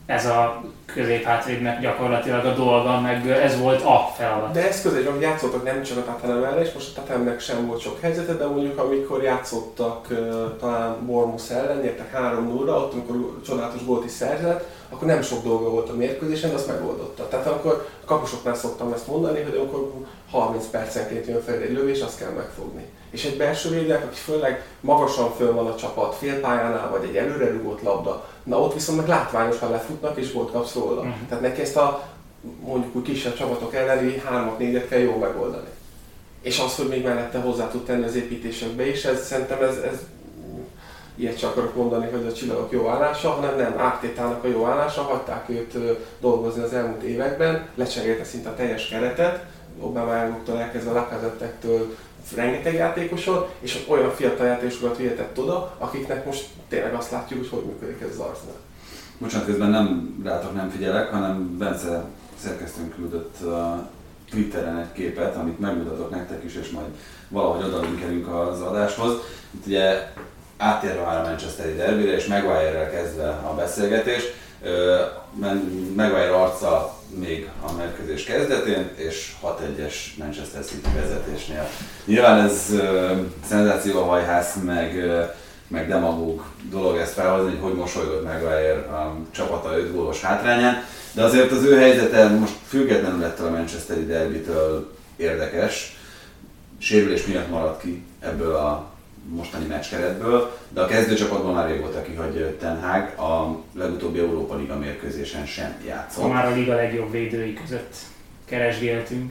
ez a középhátvédnek gyakorlatilag a dolga, meg ez volt a feladat. De ez közben, hogy játszottak nem csak a Tottenham ellen, és most a Tottenhamnek sem volt sok helyzete, de mondjuk amikor játszottak uh, talán Bournemouth ellen, nyertek három nullra, ott amikor csodálatos gólt is szerzett, akkor nem sok dolga volt a mérkőzésen, de azt megoldotta. Tehát akkor a kapusoknál szoktam ezt mondani, hogy amikor harminc percenként jön fel egy lövés, azt kell megfogni. És egy belső védőnek, aki főleg magasan föl van a csapat, félpályánál, vagy egy előrerugott labda, na ott viszont meg látványosan lefutnak és gólt kapsz róla. Uh-huh. Tehát neki ezt a mondjuk úgy kisebb csapatok elleni hármat, négyet kell jól megoldani. És az, hogy még mellette hozzá tud tenni az építésekbe is, ez, szerintem ez, ez ilyet csak akarok mondani, hogy a csillagok jó állása, hanem nem, Artétának a jó állása, hagyták őt dolgozni az elmúlt években, lecserélte szinte a teljes keretet, Aubameyangtól elkezdve a Lacazettektől rengeteg játékosot, és olyan fiatal játékosokat vihetett oda, akiknek most tényleg azt látjuk, hogy hogy működik ez az Arsenal. Bocsánat, közben nem rátok nem figyelek, hanem Bence szerkesztőnk küldött a Twitteren egy képet, amit megmutatok nektek is, és majd valahogy odalinkelünk az adáshoz. Itt ugye áttérve már a Manchesteri derbire, és Maguire-rel kezdve a beszélgetés. Maguire arca még a mérkőzés kezdetén, és hat egyes Manchester City vezetésnél. Nyilván ez uh, szenzációhajhász, meg, uh, meg demagóg dolog ezt felhozni, hogy hogy mosolygott Maguire a csapata öt gólos hátrányán, de azért az ő helyzete most függetlenül ettől a Manchesteri derbitől érdekes. Sérülés miatt maradt ki ebből a mostani meccskeretből, de a kezdőcsapatban már régóta kihagy Ten Hag, a legutóbbi Európa Liga mérkőzésen sem játszott. Ha már a liga legjobb védői között keresgéltünk.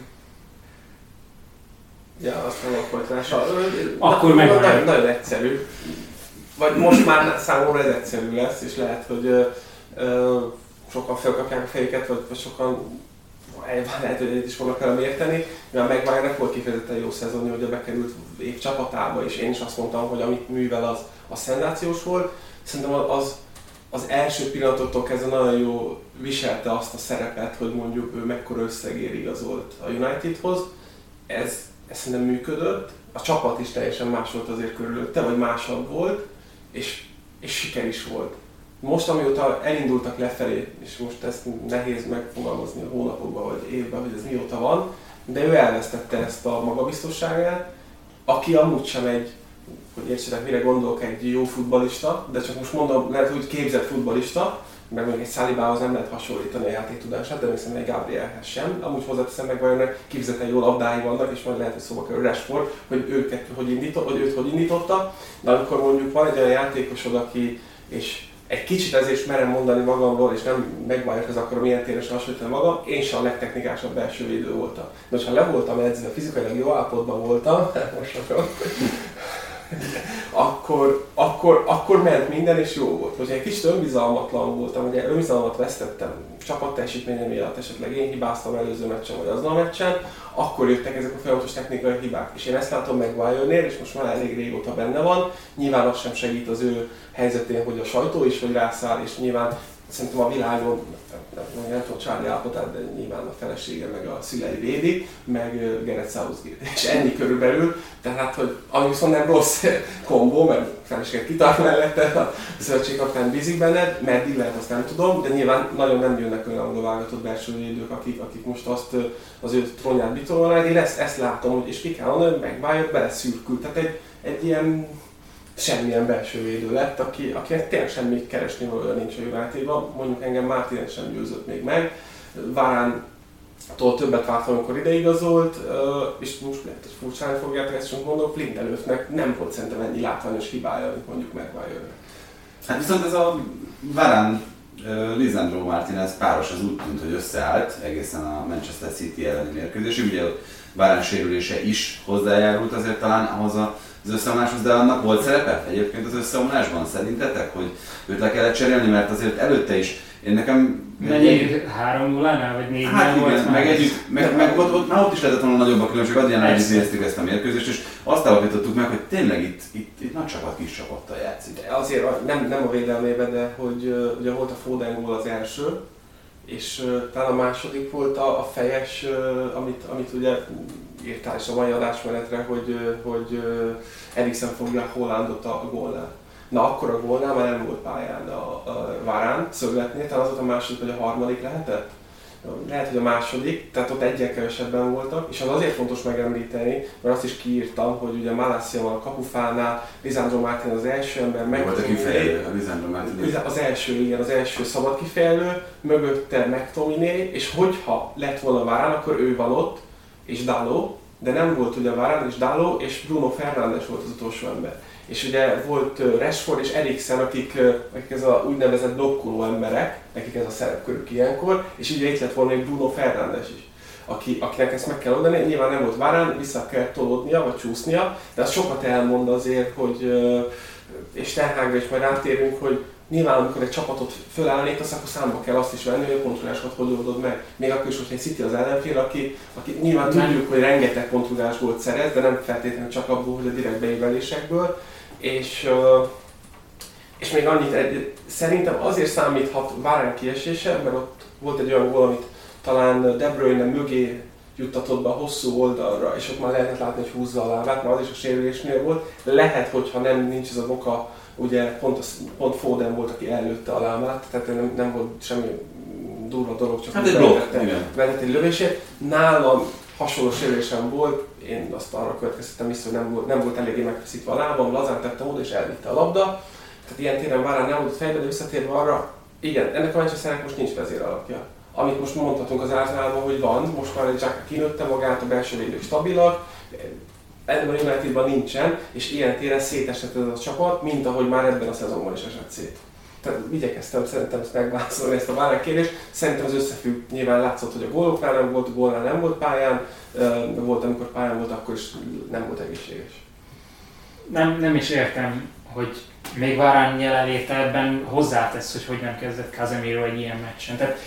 Ja, azt mondom, hogy akkor meg nagyon, nagyon egyszerű. Vagy most már számomra ez egyszerű lesz, és lehet, hogy ö, ö, sokan felkapják a fejüket, vagy, vagy sokan lehet, hogy egyet is fognak velem érteni, mivel Maguire-nek volt kifejezetten jó szezonja, hogy bekerült év csapatába, és én is azt mondtam, hogy amit művel az, az szenzációs volt. Szerintem az, az első pillanatoktól kezdve nagyon jó viselte azt a szerepet, hogy mondjuk ő mekkora összegér igazolt a Unitedhoz. Ez, ez szerintem működött. A csapat is teljesen más volt azért körülötte, vagy másabb volt, és, és siker is volt. Most, amióta elindultak lefelé, és most ezt nehéz megfogalmazni a hónapokban vagy évben, hogy ez mióta van, de ő elvesztette ezt a magabiztosságát, aki amúgy sem egy, hogy értsetek mire gondolok, egy jó futballista, de csak most mondom, lehet úgy képzett futballista, meg még egy Salibához nem lehet hasonlítani a játéktudását, de még szerintem egy Gabrielhez sem. Amúgy hozzáteszem meg, hogy kifejezetten jó labdái vannak, és majd lehet, hogy szóba kerül Rashford, hogy őket hogy indított, hogy őt hogy indította, de amikor mondjuk van egy olyan játékosod, aki, és egy kicsit ezért is merem mondani magamról, és nem Maguirehez akarom ilyen téresen hasonlítani magam, én sem a legtechnikásabb belső védő voltam. De ha le voltam edzve, fizikailag jó állapotban voltam, most akkor, akkor, akkor ment minden és jó volt. Hogyha egy kicsit önbizalmatlan voltam, ugye önbizalmat vesztettem csapatteljesítményem miatt, esetleg én hibáztam előző meccsen vagy azon a meccsen, akkor jöttek ezek a folyamatos technikai hibák. És én ezt látom Maguire-nél, és most már elég régóta benne van. Nyilván az sem segít az ő helyzetén, hogy a sajtó is hogy rászáll, és nyilván szerintem a világon, nem, nem tudom Charlie állapotát, de nyilván a felesége meg a szülei védi, meg Gareth Southgate. És ennyi körülbelül, tehát hogy ami viszont nem rossz kombó, mert feleséget kitart mellette, a szövetségkapitány bízik benned, meddig lehet azt nem tudom, de nyilván nagyon nem jönnek olyan odavágatott belső védők, akik, akik most azt az ő trónját bitolnák. Én ezt, ezt látom, hogy és ki kell mondani, hogy Maguire beleszürkült. Tehát egy, egy ilyen semmilyen belső védő lett, aki, akinek tényleg semmi keresni valója nincs a Unitedban. Mondjuk engem Martinez sem győzött még meg. Varane-tól többet vártam, amikor ideigazolt, és most lehet, hogy furcsálni fogjátok, ezt sem mondok, Lindelöfnek nem volt szerintem ennyi látványos hibája, mint mondjuk Maguire-nek. Hát viszont ez a Varane Lisandro Martinez páros az úgy tűnt, hogy összeállt egészen a Manchester City elleni mérkőzésig. Ugye Varane sérülése is hozzájárult azért talán ahhoz a az összeomláshoz, de annak volt szerepe egyébként az összeomlásban szerintetek, hogy őt le kellett cserélni, mert azért előtte is én nekem... Mennyi? három nullánál vagy négy nullánál hát volt igen, meg együtt, meg, meg ott, ott, ott is lehetett volna nagyobb a különbség, Adriánnal együtt néztük ezt a mérkőzést, és azt állapítottuk meg, hogy tényleg itt, itt, itt nagy csapat, kis csapattal játszik. De azért nem, nem a védelmében, de hogy ugye volt a Foden gól az első, és uh, talán a második volt a, a fejes, uh, amit, amit ugye írtál is a mai adásmenetre, hogy, uh, hogy uh, Eriksen fogja Haalandot a gólnál. Na akkor a gólnál már nem volt pályán a, a Varane szögletnél, talán az volt a második vagy a harmadik lehetett? Lehet, hogy a második, tehát ott egyen kevesebben voltak, és az azért fontos megemlíteni, mert azt is kiírtam, hogy ugye Malacia van a kapufánál, Lisandro Martinez az első ember, meg volt a kifejlő, a Lisandro Martinez. Az első, igen, az első szabad kifejlő, mögötte McTominay, és hogyha lett volna Varane, akkor ő van ott, és Dalot, de nem volt ugye Varane és Dalot, és Bruno Fernandes volt az utolsó ember. És ugye volt Rashford és Eriksen, akik, akik ez a úgynevezett blokkoló emberek, nekik ez a szerepkörük ilyenkor, és ugye itt lett volna egy Bruno Fernandes is, aki, akinek ezt meg kell oldani. Nyilván nem volt Varane, vissza kell tolódnia vagy csúsznia, de az sokat elmond azért, hogy, és Ten Hagra is majd rátérünk, hogy nyilván amikor egy csapatot fölállítasz, akkor számba kell azt is venni, hogy a pontrugásokat hogy oldod meg. Még akkor is, hogyha egy City az ellenfél, aki, aki nyilván tudjuk, hogy rengeteg pontrugás gólt szerez, de nem feltétlenül csak abból, hogy a direkt beívelésekből. És, és még annyit, egy, szerintem azért számíthat Varane kiesése, mert ott volt egy olyan gól, amit talán De Bruyne mögé juttatott be a hosszú oldalra, és ott már lehetett látni, hogy húzza a lábát, már az is a sérülésnél volt. Lehet, hogyha nem nincs ez a boka, ugye pont, az, pont Foden volt, aki előtte a lábát, tehát nem, nem volt semmi durva dolog, csak hát egy vetett egy lövését. Nálam hasonló sérülésem volt, én azt arra következtettem vissza, hogy nem volt, nem volt eléggé megfeszítve a lábam, lazán tettem oda és elvitte a labda. Tehát ilyen téren Varane nem volt fejbe, de visszatérve arra, igen, ennek a Manchesternek most nincs vezéralapja. Amit most mondhatunk az Arsenalban, hogy van, most már egy Xhaka kinőtte magát, a belső védők stabilak, ebben a Unitedban nincsen, és ilyen téren szétesett ez a csapat, mint ahogy már ebben a szezonban is esett szét. Tehát igyekeztem szerintem ezt megválaszolni ezt a Varane kérdést. Szerintem az összefügg, nyilván látszott, hogy a góloknál nem volt, a gólnál nem volt pályán, volt, amikor pályán volt, akkor is nem volt egészséges. Nem, nem is értem, hogy még Varane jelenléte ebben hozzátesz, hogy hogy nem kezdett Casemiro egy ilyen meccsen. Tehát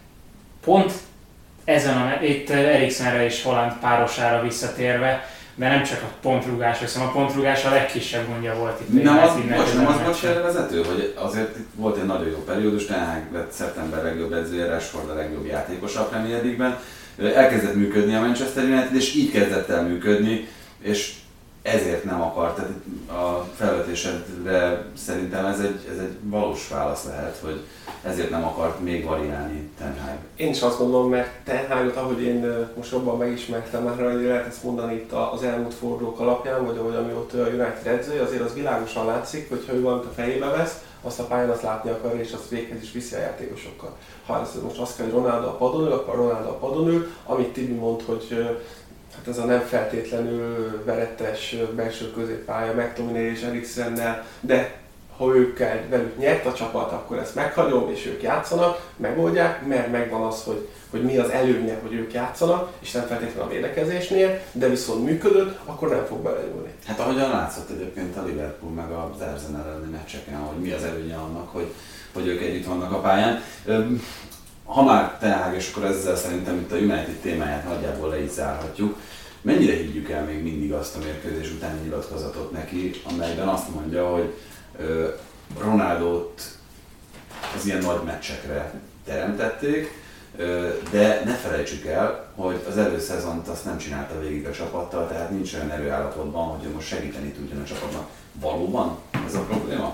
pont ezen a, itt Eriksenre és Haaland párosára visszatérve, de nem csak a pontrugás, hiszen a pontrugás a legkisebb gondja volt itt. Nem, az most nem az most vezető, hogy azért itt volt egy nagyon jó periódus, Ten Hag lett szeptember legjobb edzője, Rashford a legjobb játékos a Premier League-ben. Elkezdett működni a Manchester United, és így kezdett el működni, és ezért nem akart. Tehát a felvetésedre szerintem ez egy, ez egy valós válasz lehet, hogy ezért nem akart még variálni Ten Hag. Én is azt gondolom, mert Ten Hagot, ahogy én most jobban megismertem, már hogy lehet ezt mondani itt az elmúlt fordulók alapján, vagy ahogy amióta a United edzője, azért az világosan látszik, hogy ha ő valamit a fejébe vesz, azt a pályán azt látni akarja, és azt véghez is viszi a játékosokkal. Ha ez most azt kell, hogy Ronaldo a padon ül, akkor Ronaldo a padon ül, amit Tibi mond, hogy hát ez a nem feltétlenül veretes belső középpálya McTominay és Eriksennel, de ha őkkel velük nyert a csapat, akkor ezt meghagyom, és ők játszanak, megoldják, mert megvan az, hogy, hogy mi az előnye, hogy ők játszanak, és nem feltétlenül a védekezésnél, de viszont működött, akkor nem fog belenyúlni. Hát ahogyan látszott egyébként a Liverpool meg az Arsenal elleni meccseken, hogy mi az előnye annak, hogy, hogy ők együtt vannak a pályán. Ha már Ten Hag, és akkor ezzel szerintem itt a United témáját nagyjából le is zárhatjuk. Mennyire higgyük el még mindig azt a mérkőzés utáni nyilatkozatot neki, amelyben azt mondja, hogy Ronaldót az ilyen nagy meccsekre teremtették, de ne felejtsük el, hogy az előszezont azt nem csinálta végig a csapattal, tehát nincs olyan erőállapotban, hogy most segíteni tudjon a csapatnak. Valóban ez a probléma?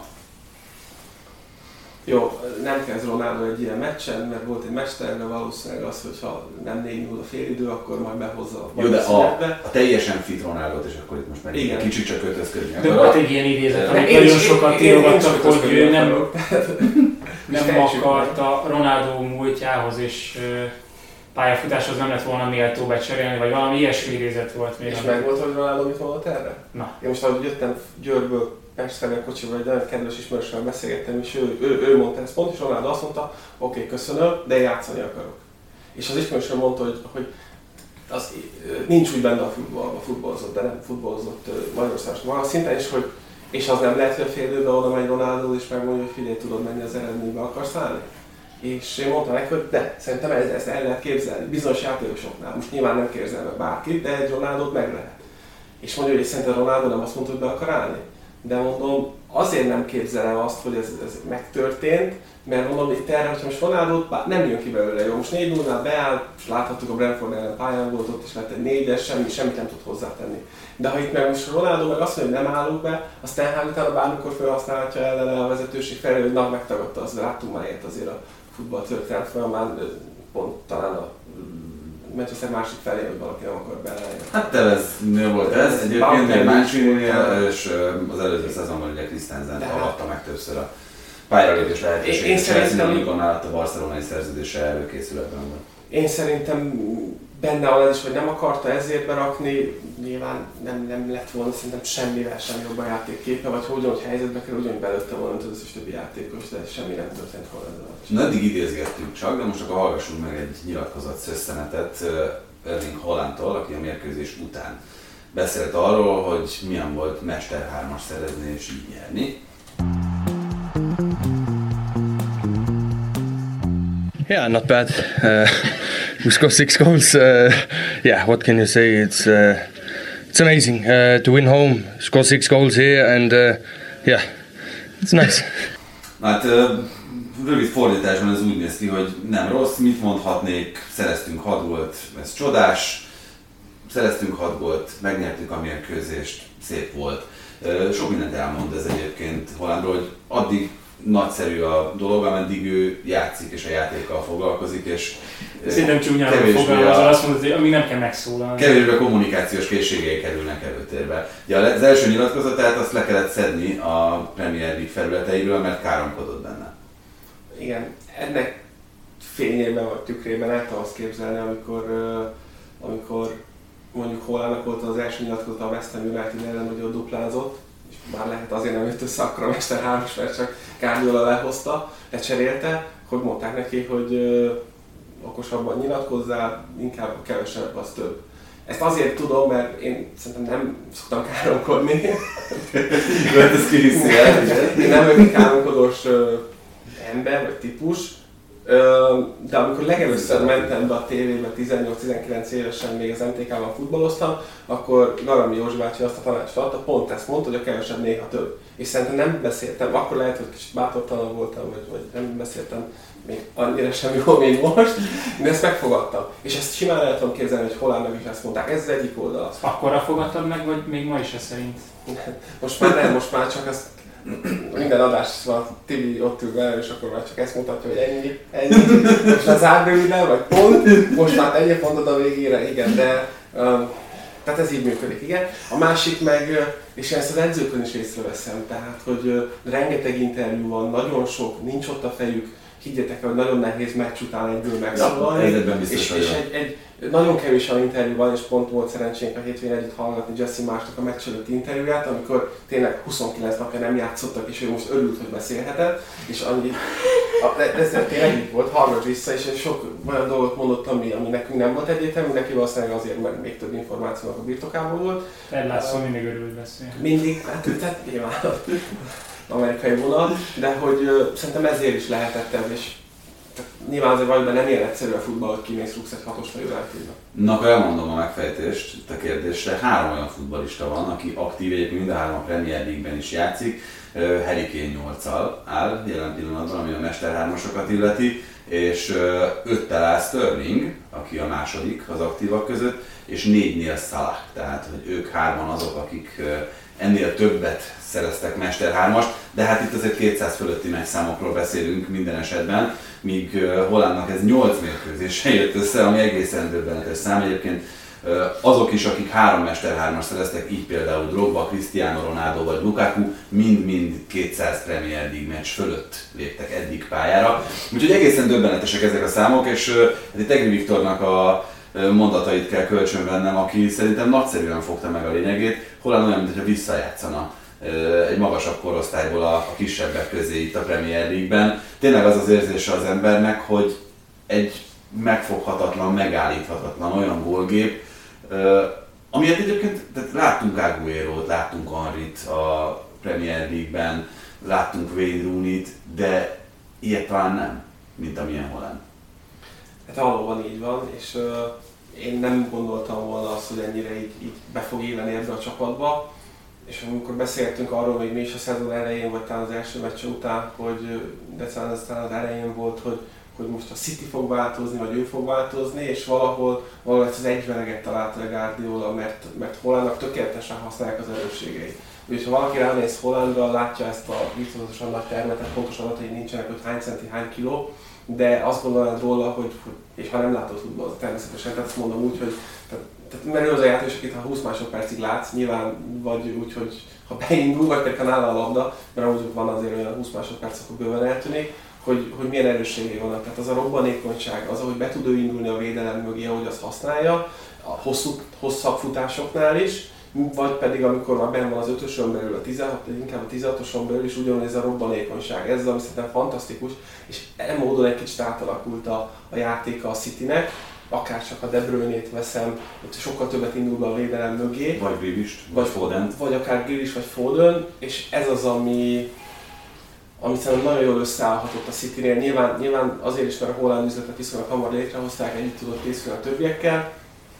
Jó, nem kezd Ronaldo egy ilyen meccsen, mert volt egy meccsterve, valószínűleg az, hogy ha nem négy null a félidő, akkor majd behozza a Jó, de a, a teljesen fit Ronaldot, és akkor itt most meg igen. Kicsit csak öltözködni. De volt egy ilyen idézet, amit nagyon sokat írogattak, hogy ő nem, nem akarta Ronaldo múltjához és pályafutáshoz nem lett volna méltó becserélni, vagy valami ilyesmi idézet volt még. És meg volt, hogy Ronaldo mit mondott erre? Na. Én most ahogy jöttem Győrből, Pestre kocsival, egy nagyon kedves ismerőssel beszélgettem, és ő, ő, ő mondta ezt pont, és Ronaldo azt mondta, oké, okay, köszönöm, de játszani akarok. És az ismerősöm mondta, hogy, hogy az, nincs úgy benne a futballban, futballozott, de nem futballozott Magyarországon magas szinten, és, hogy, és az nem lehet, hogy a fél időben oda megy Ronaldo, és megmondja, hogy figyelj, tudod menni az eredménybe, akarsz állni? És én mondtam neki, hogy de, szerintem ezt, ezt el lehet képzelni, bizonyos játékosoknál. Most nyilván nem képzel meg bárkit, de egy Ronaldot meg lehet. És mondja, hogy szerintem Ronaldo nem azt mondta, hogy be akar állni. De mondom, azért nem képzelem azt, hogy ez, ez megtörtént, mert mondom, itt erre, hogyha most Ronaldot nem jön ki belőle, jó, most négy nullnál beáll, és láthattuk a Brentford ellen pályán volt ott, és lett egy négyes, semmi, semmit nem tud hozzátenni. De ha itt meg most Ronaldo meg azt mondja, hogy nem állunk be, azt Ten Hag utána bármikor felhasználhatja ellene a vezetőség felé, hogy na, megtagadta, az láttunk már ilyet azért a futballtörténet folyamán, pont talán a Manchester másik felé, hogy valaki nem akar beleállni. Hát Teveznél volt ez, egyébként még Mancininél, és az előző szezonban ugye Christensen alatta meg többször a pályára lépés lehetőséget, és Chelsea amikor mellett a barcelonai szerződése előkészületben van. Én szerintem benne van ez is, hogy nem akarta ezért berakni, nyilván nem, nem lett volna szerintem semmivel sem jobb a játékképe, vagy hogy hogy helyzetbe kerül, ugyanúgy belőtte volna, mint az összes többi játékos, de semmi nem történt volna ezzel. Na, eddig idézgettünk csak, de most akkor hallgassunk meg egy nyilatkozat szösszenetet Erling Haalandtól, aki a mérkőzés után beszélt arról, hogy milyen volt Mester hármas szerezni és így nyerni. Yeah, not bad. Uh, we scored six goals. Uh, yeah, what can you say? It's uh, it's amazing uh, to win home, score six goals here, and uh, yeah, it's nice. Hát rövid fordításban ez úgy néz ki, hogy nem rossz, mit mondhatnék, szereztünk hat gólt, ez csodás, szereztünk hat gólt, megnyertük a mérkőzést, szép volt. Sok mindent elmond ez egyébként Haalandról, hogy addig nagyszerű a dolog, ameddig ő játszik és a játékkal foglalkozik, és szerintem csúnyán fogalmazol, azt mondod, hogy amíg nem kell megszólalni. Kevésbé a kommunikációs készségei kerülnek előtérbe. Ja, az első nyilatkozatát azt le kellett szedni a Premier League felületeiről, mert káromkodott benne. Igen, ennek fényében vagy tükrében el tudom azt képzelni, amikor, amikor mondjuk Haalandnak volt az első nyilatkozata a West Ham United ellen, hogy ott duplázott, és már lehet azért nem jött össze akkor a Mester hármas, mert csak Guardiola lehozta, lecserélte, hogy mondták neki, hogy ö, okosabban nyilatkozzál, inkább a kevesebb az több. Ezt azért tudom, mert én szerintem nem szoktam káromkodni. Mert ez kihiszi el. Én nem vagyok káromkodós ö, ember vagy típus, ö, de amikor legelőször mentem be a tévébe tizennyolc-tizenkilenc évesen, még az em té ká-ban futballoztam, akkor Garami Józsi bácsi azt a tanácsot adta, pont ezt mondta, hogy a kevesebb néha több. És szerintem nem beszéltem, akkor lehet, hogy kicsit bátortalan voltam, vagy, vagy nem beszéltem még annyira sem jól, mint most, de ezt megfogadtam. És ezt simán el tudom képzelni, hogy Haalandnak is ezt mondták, ez az egyik oldal. Akkorra fogadtad meg, vagy még ma is ez szerint? Most már nem, most már csak ezt minden adásban Tibi ott ül vele, és akkor már csak ezt mutatja, hogy ennyi, ennyi. Most az árröviden, vagy pont, most már ennyi pontod a végére, igen, de um, tehát ez így működik, igen. A másik meg, és ezt az edzőkön is észreveszem, tehát, hogy uh, rengeteg interjú van, nagyon sok, nincs ott a fejük, higgyétek el, hogy nagyon nehéz meccs után egyből megszólalni, ja, és, és, és egy, egy, nagyon kevés olyan interjú van, és pont volt szerencsénk a hétvégén együtt hallgatni Jesse Marshnak a meccs előtti interjúját, amikor tényleg huszonkilenc napja nem játszottak, és ő most örült, hogy beszélhetett, és annyi, a, ez tényleg így volt, hallgass vissza, és sok olyan dolgot mondott, ami, ami nekünk nem volt egyértelmű, neki valószínűleg azért, mert még több információnak a birtokában volt. Ted Lasso mindig örült beszél. Mindig, hát tehát nyilván amerikai vonal, de hogy uh, szerintem ezért is lehetett ez, és nyilván azért vagy, nem ilyen egyszerű a futball, hogy kimész rúgsz egy hatos a United-be. Na, akkor elmondom a megfejtést itt a kérdésre. Három olyan futballista van, aki aktív, egyébként mind a három a Premier League-ben is játszik. Harry Kane nyolccal áll jelen pillanatban, ami a Mester hármasokat illeti, és öttel áll Sterling, aki a második az aktívak között, és négynél Salah, tehát hogy ők hárman azok, akik ennél többet szereztek Mester hármast, de hát itt azért kétszáz fölötti meccszámokról beszélünk minden esetben, míg Haalandnak ez nyolc mérkőzésen jött össze, ami egészen döbbenetes szám. Egyébként azok is, akik három Mester hármast szereztek, így például Drogba, Cristiano Ronaldo vagy Lukaku, mind-mind kétszáz Premier League meccs fölött léptek eddig pályára. Úgyhogy egészen döbbenetesek ezek a számok, és hát itt Egri Viktornak a mondatait kell kölcsönvennem, aki szerintem nagyszerűen fogta meg a lényegét. Haaland olyan, mintha visszajátszana egy magasabb korosztályból a, a kisebbek közé itt a Premier League-ben. Tényleg az az érzése az embernek, hogy egy megfoghatatlan, megállíthatatlan olyan gólgép, amilyet egyébként tehát láttunk Aguero-t, láttunk Henryt a Premier League-ben, láttunk Wayne Rooney-t, de ilyet talán nem, mint amilyen Haaland. Hát valóban így van, és uh, én nem gondoltam volna azt, hogy ennyire így, így be fog élni ebbe a csapatba. és amikor beszéltünk arról, hogy mi is a szezon elején, vagy talán az első meccs után, hogy de talán ez talán az elején volt, hogy, hogy most a City fog változni, vagy ő fog változni, és valahol, valahol ezt az egyveleget találta a Guardiola, mert, mert Haalandnak tökéletesen használják az erősségeit. Úgyhogy ha valaki ránéz Haalandra, látja ezt a biztosan nagy termetet, pontos adatai nincsenek, hogy hány centi, hány kiló, de azt gondolod róla, hogy, és ha nem látod futball, természetesen, tehát azt mondom úgy, hogy tehát, tehát, mert ő az a játékos, akit ha húsz másodpercig látsz, nyilván vagy úgy, hogy ha beindul, vagy pedig ha nála a labda, mert amúgy van azért olyan húsz másodperc, akkor bőven eltűnik, hogy, hogy milyen erősségei vannak. Tehát az a robbanékonyság, az, ahogy be tud ő indulni a védelem mögé, ahogy azt használja, a hosszú, hosszabb futásoknál is, vagy pedig amikor már benn van az ötösön belül, a tizenhat, inkább a tizenhatoson belül is ugyanúgy ez a robbanékonyság. Ez az, ami szerintem fantasztikus, és e módon egy kicsit átalakult a, a játéka a Citynek, akár csak a De Bruyne-t veszem, hogy sokkal többet indul be a védelem mögé. Vagy Grealish, vagy Foden. Vagy akár Grealish, vagy Foden, és ez az, ami, ami szerintem nagyon jól összeállhatott a Citynél. Nyilván, nyilván azért is, mert a Haaland üzletet viszonylag hamar létrehozták, együtt tudott készülni a többiekkel,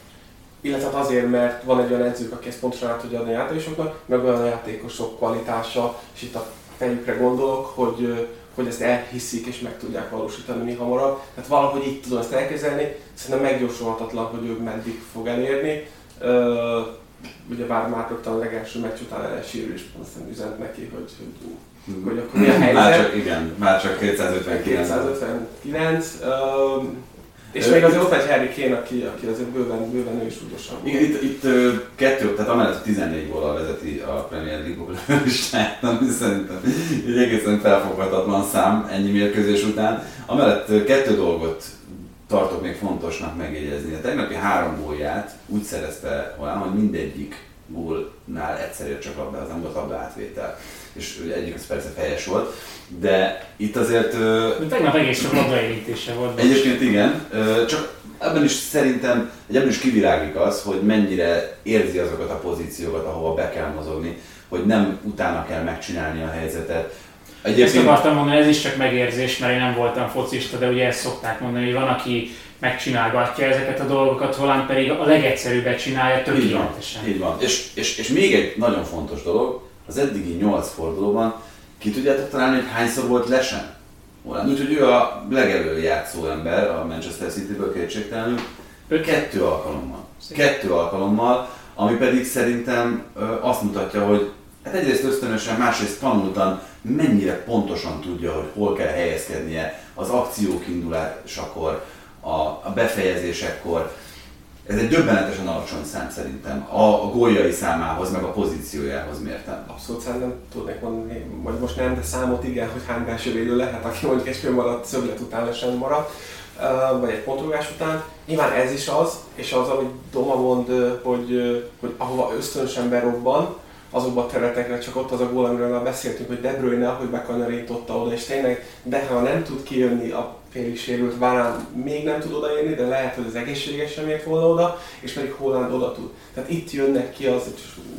illetve azért, mert van egy olyan edzők, aki ezt pontosan át tudja adni a játékosoknak, meg olyan a játékosok kvalitása, és itt a fejükre gondolok, hogy, hogy ezt elhiszik és meg tudják valósítani mi hamarabb. Tehát valahogy így tudom ezt elkezelni, szerintem megjósolhatatlan, hogy ő meddig fog elérni. Uh, ugye bár már rögtön a legelső meccs után elsírül, és aztán üzent neki, hogy, hogy, hogy akkor mi a helyzet. Már csak, igen, már csak kétszázötvenkilenc. kétszázötvenkilenc. Uh, És még azért ott egy Harry Kane, aki, aki azért bőven, bőven ő is úgyosan. Igen, itt, itt kettő, tehát amellett tizennégy góllal vezeti a Premier League listát, ami szerintem egy egészen felfoghatatlan szám ennyi mérkőzés után. Amellett kettő dolgot tartok még fontosnak megjegyezni. A tegnapi három gólját úgy szerezte olyan, hogy mindegyik gólnál egyszerűen csak labda, az nem volt labda átvétel. És egyik az persze fejes volt, de itt azért... De tegnap egész csak labdaérintése volt. Egyébként igen, csak ebben is szerintem, ebben is kiviláglik az, hogy mennyire érzi azokat a pozíciókat, ahova be kell mozogni, hogy nem utána kell megcsinálni a helyzetet. Egyébként... Ezt akartam mondani, ez is csak megérzés, mert én nem voltam focista, de ugye ezt szokták mondani, hogy van, aki megcsinálgatja ezeket a dolgokat, Haaland pedig a legegyszerűbbet csinálja tökéletesen. Így van, így van. És, és, és még egy nagyon fontos dolog, az eddigi nyolc fordulóban ki tudjátok találni, hogy hányszor volt lesen? Haaland. Úgyhogy ő a legelő játszó ember a Manchester Cityből kétségtelenül. Kettő alkalommal. Kettő alkalommal, ami pedig szerintem azt mutatja, hogy hát egyrészt ösztönösen, másrészt tanultan mennyire pontosan tudja, hogy hol kell helyezkednie az akciók indulásakor, a, a befejezésekkor. Ez egy döbbenetesen alacsony szám szerintem, a, a góljai számához, meg a pozíciójához mértem. Abszolút szerintem tudnék mondani, vagy most nem, de számot igen, hogy hány belső védő lehet, aki mondjuk egy fél maradt szöglet után lesen maradt, vagy egy pontrugás után. Nyilván ez is az, és az, amit Doma mond, hogy, hogy ahova ösztönösen berobban, azokban a területekre csak ott az a gól, amiről már beszéltünk, hogy De Bruyne, hogy bekanyarította oda, és tényleg, de ha nem tud kijönni a félig sérült Varane, még nem tud odaérni, de lehet, hogy az egészségesen ért volna oda, és pedig Haaland oda tud. Tehát itt jönnek ki az,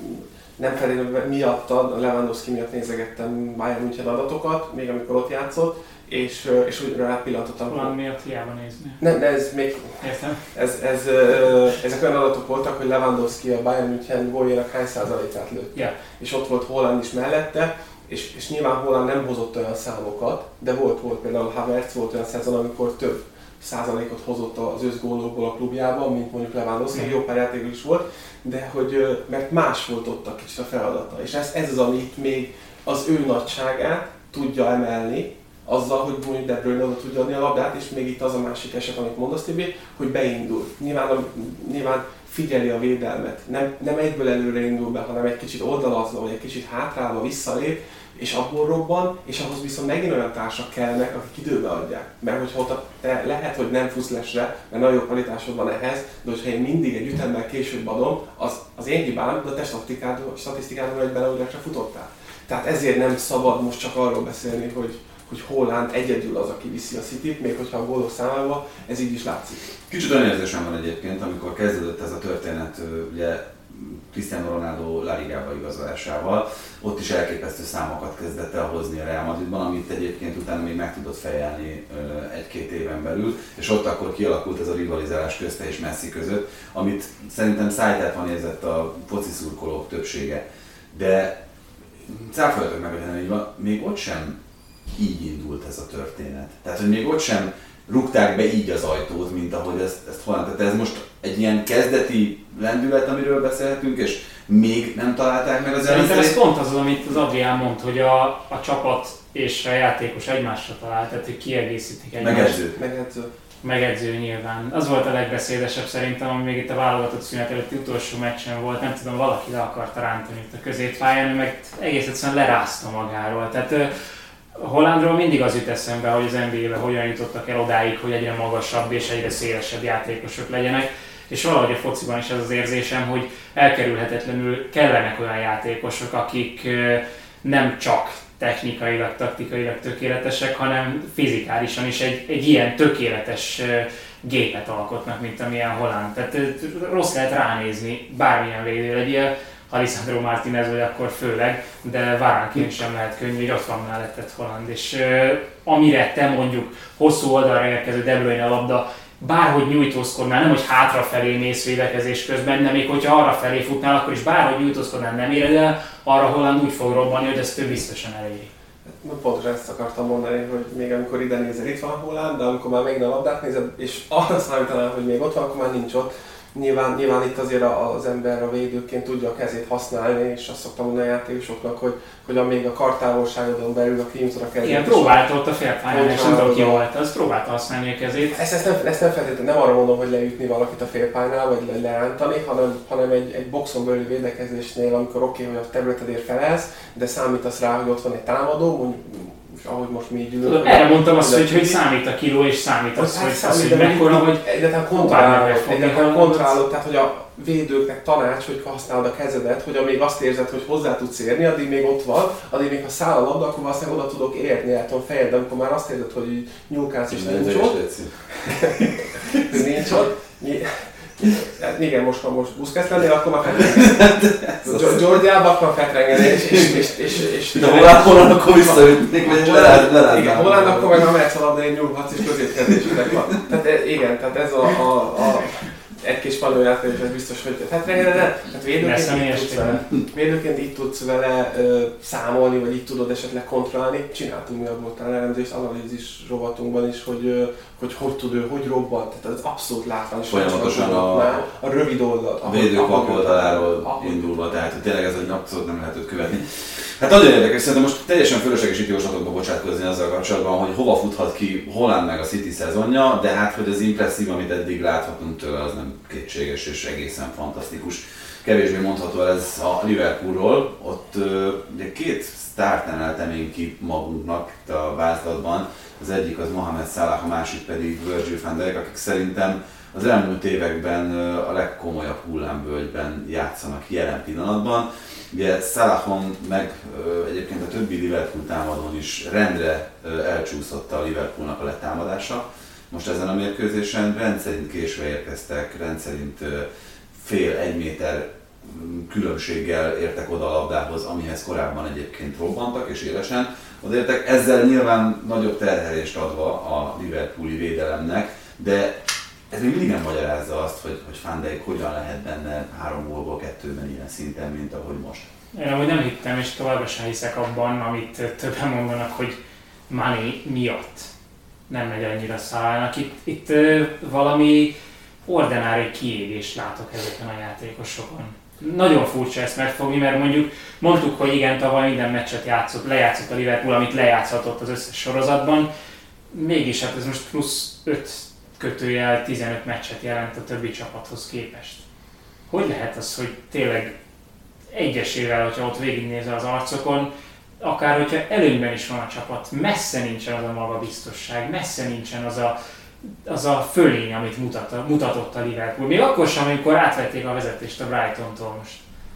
nem feltétlenül miatta, Lewandowski miatt nézegettem Bayern München adatokat, még amikor ott játszott, és, és úgy rápillantottam. Haaland miatt hiába nézni. Nem, de ez még... Értem. Ez, ez, ezek olyan adatok voltak, hogy Lewandowski a Bayern München góljának hány százalékát lőtt. Yeah. És ott volt Haaland is mellette, és, és nyilván Haaland nem hozott olyan számokat, de volt, volt például Havertz, volt olyan szezon, amikor több százalékot hozott az összgólokból a klubjában, mint mondjuk Lewandowski, mm. jó pár játékos is volt, de hogy, mert más volt ott a kicsit a feladata. És ez, ez az, ami itt még az ő nagyságát tudja emelni, azzal, hogy mondjuk De Bruyne oda tudja adni a labdát, és még itt az a másik eset, amit mondasz Tibi, hogy beindul. Nyilván, nyilván figyeli a védelmet, nem, nem egyből előre indul be, hanem egy kicsit oldalazva, vagy egy kicsit hátrálva visszalép, és abból robban, és ahhoz viszont megint olyan társak kellnek, akik időbe adják. Mert hogyha ott te lehet, hogy nem futsz lesre, mert nagyon jó kvalitásod van ehhez, de hogyha én mindig egy ütemmel később adom, az, az én hibám, de a te statisztikádon egy bele, hogy lesre futottál. Tehát ezért nem szabad most csak arról beszélni, hogy hogy Haaland egyedül az, aki viszi a Cityt, még hogyha a gólok számában, ez így is látszik. Kicsit olyan érzésem van egyébként, amikor kezdődött ez a történet, ugye Cristiano Ronaldo La Ligába igazolásával, ott is elképesztő számokat kezdett el hozni a Real Madridban, amit egyébként utána még meg tudott fejelni egy-két éven belül, és ott akkor kialakult ez a rivalizálás közte és Messi között, amit szerintem szájtátlan érzett a foci szurkolók többsége. de cáfoljatok meg, hogy nem így van, még ott sem így indult ez a történet. Tehát, hogy még ott sem rúgták be így az ajtót, mint ahogy ezt, ezt Holland. Tehát ez most egy ilyen kezdeti lendület, amiről beszélhetünk, és még nem találták meg az Szerintem előszerét. ez pont az, amit az Adrián mond, hogy a, a csapat és a játékos egymásra talált, tehát hogy kiegészítik egymást. Megedző. Megedző. Megedző nyilván. Az volt a legbeszédesebb szerintem, ami még itt a válogatott szünet előtti utolsó meccsen volt. Nem tudom, valaki le akarta rántani itt a középpályán, meg egész egyszerűen lerázta magáról. Tehát Hollandról mindig az jut eszembe, hogy az en bé á-ben hogyan jutottak el odáig, hogy egyre magasabb és egyre szélesebb játékosok legyenek. És valahogy a fociban is az az érzésem, hogy elkerülhetetlenül kellenek olyan játékosok, akik nem csak technikailag, taktikailag tökéletesek, hanem fizikálisan is egy, egy ilyen tökéletes gépet alkotnak, mint amilyen Holland. Tehát rossz lehet ránézni bármilyen védő legyen, Alessandro Martinez vagy akkor főleg, de Varánként sem lehet könnyű, hogy ott van melletted Holland. És uh, amire te mondjuk hosszú oldalra érkező De Bruyne labda, bárhogy nyújtózkodnál, nem hogy hátrafelé mész védekezés közben, de még hogyha arra felé futnál, akkor is bárhogy nyújtózkodnál nem éred el, arra Holland úgy fog robbanni, hogy ezt ő biztosan eléri. Pontosan ezt akartam mondani, hogy még amikor ide nézel, itt van Holland, de amikor már még a labdát nézed, és arra számítanál, hogy még ott van, akkor már nincs ott. Nyilván, nyilván itt azért az ember a védőként tudja a kezét használni, és azt szoktam mondani a játékosoknak, hogy, hogy amíg a kartávolságodon belül a Krimson a kezét. Igen, próbálta ott a félpályán, és nem tudom ki volt, az próbálta használni a kezét. Ezt, ezt, nem, ezt nem feltétlenül, nem arra mondom, hogy leütni valakit a félpálynál, vagy lerántani, hanem, hanem egy, egy boxon belüli védekezésnél, amikor oké, okay, hogy a területedért felelsz, de számítasz rá, hogy ott van egy támadó, mondjuk, ahogy most mi így ülünk. Erre mondtam azt, hogy, hogy számít a kiló, és számít az, hogy, az, hogy mekkora, hogy egyáltalán kontrollálod, egyáltalán kontrollálod, tehát hogy a védőknek tanács, hogy használod a kezedet, hogy amíg azt érzed, hogy hozzá tudsz érni, addig még ott van, addig még ha száll a labda, akkor valószínűleg oda tudok érni, el tudom fejed, de amikor már azt érzed, hogy így nyúlkálsz és nincs ott, nincs ott, igen, most ha most Busquets lennél, akkor már fetrengeni. Georgiában akkor fetrengeni, és, és, és, és, és de Holland akkor visszaütnék, vagy lerád. Igen, Holland akkor meg már mehetsz a labda, egy nyúlhatsz és középkezésnek van. Tehát igen, tehát ez a, a, a egy kis padlójáték, ez biztos, hogy fetrengeni, de tehát védőként így tudsz vele, védőként így tudsz vele ö, számolni, vagy így tudod esetleg kontrollálni. Csináltunk mi abból talán elemzést, analízis rovatunkban is, hogy, ö, hogy hogy tud ő, hogy robbant, tehát ez abszolút látványos. Folyamatosan a, a rövid oldalt. A védők oldalról indulva, tehát hogy tényleg ez egy abszolút nem lehet őt követni. Hát nagyon érdekes, szerintem most teljesen fölösleges itt jóslatokba bocsátkozni azzal kapcsolatban, hogy hova futhat ki Holland meg a City szezonja, de hát hogy az impresszív, amit eddig láthatunk tőle, az nem kétséges és egészen fantasztikus. Kevésbé mondható ez a Liverpoolról, ott ugye két sztárt emeltem ki magunknak itt a vázlatban, az egyik az Mohamed Salah, a másik pedig Virgil van Dijk, akik szerintem az elmúlt években a legkomolyabb hullámvölgyben játszanak jelen pillanatban. Ugye Salahon meg egyébként a többi Liverpool támadón is rendre elcsúszott a Liverpoolnak a letámadása. Most ezen a mérkőzésen rendszerint késve érkeztek, rendszerint fél egy méter különbséggel értek oda a labdához, amihez korábban egyébként robbantak és élesen odaértek. Ezzel nyilván nagyobb terhelést adva a liverpooli védelemnek, de ez még mindig nem magyarázza azt, hogy, hogy Van Dijk hogyan lehet benne három gólból kettőben ilyen szinten, mint ahogy most. Én amúgy nem hittem, és továbbra sem hiszek abban, amit többen mondanak, hogy Mané miatt nem megy annyira Salahnak. Itt, itt valami ordinári kiégést látok ezeken a játékosokon. Nagyon furcsa ezt megfogni, mert mondjuk mondtuk, hogy igen, tavaly minden meccset játszott, lejátszott a Liverpool, amit lejátszhatott az összes sorozatban. Mégis hát ez most plusz öt kötőjel tizenöt meccset jelent a többi csapathoz képest. Hogy lehet az, hogy tényleg egyesével, hogyha ott végignézel az arcokon, akár hogyha előnyben is van a csapat, messze nincsen az a magabiztosság, messze nincsen az a, az a fölény, amit mutat, mutatott a Liverpool. Még akkor sem, amikor átvették a vezetést a Brightontól most.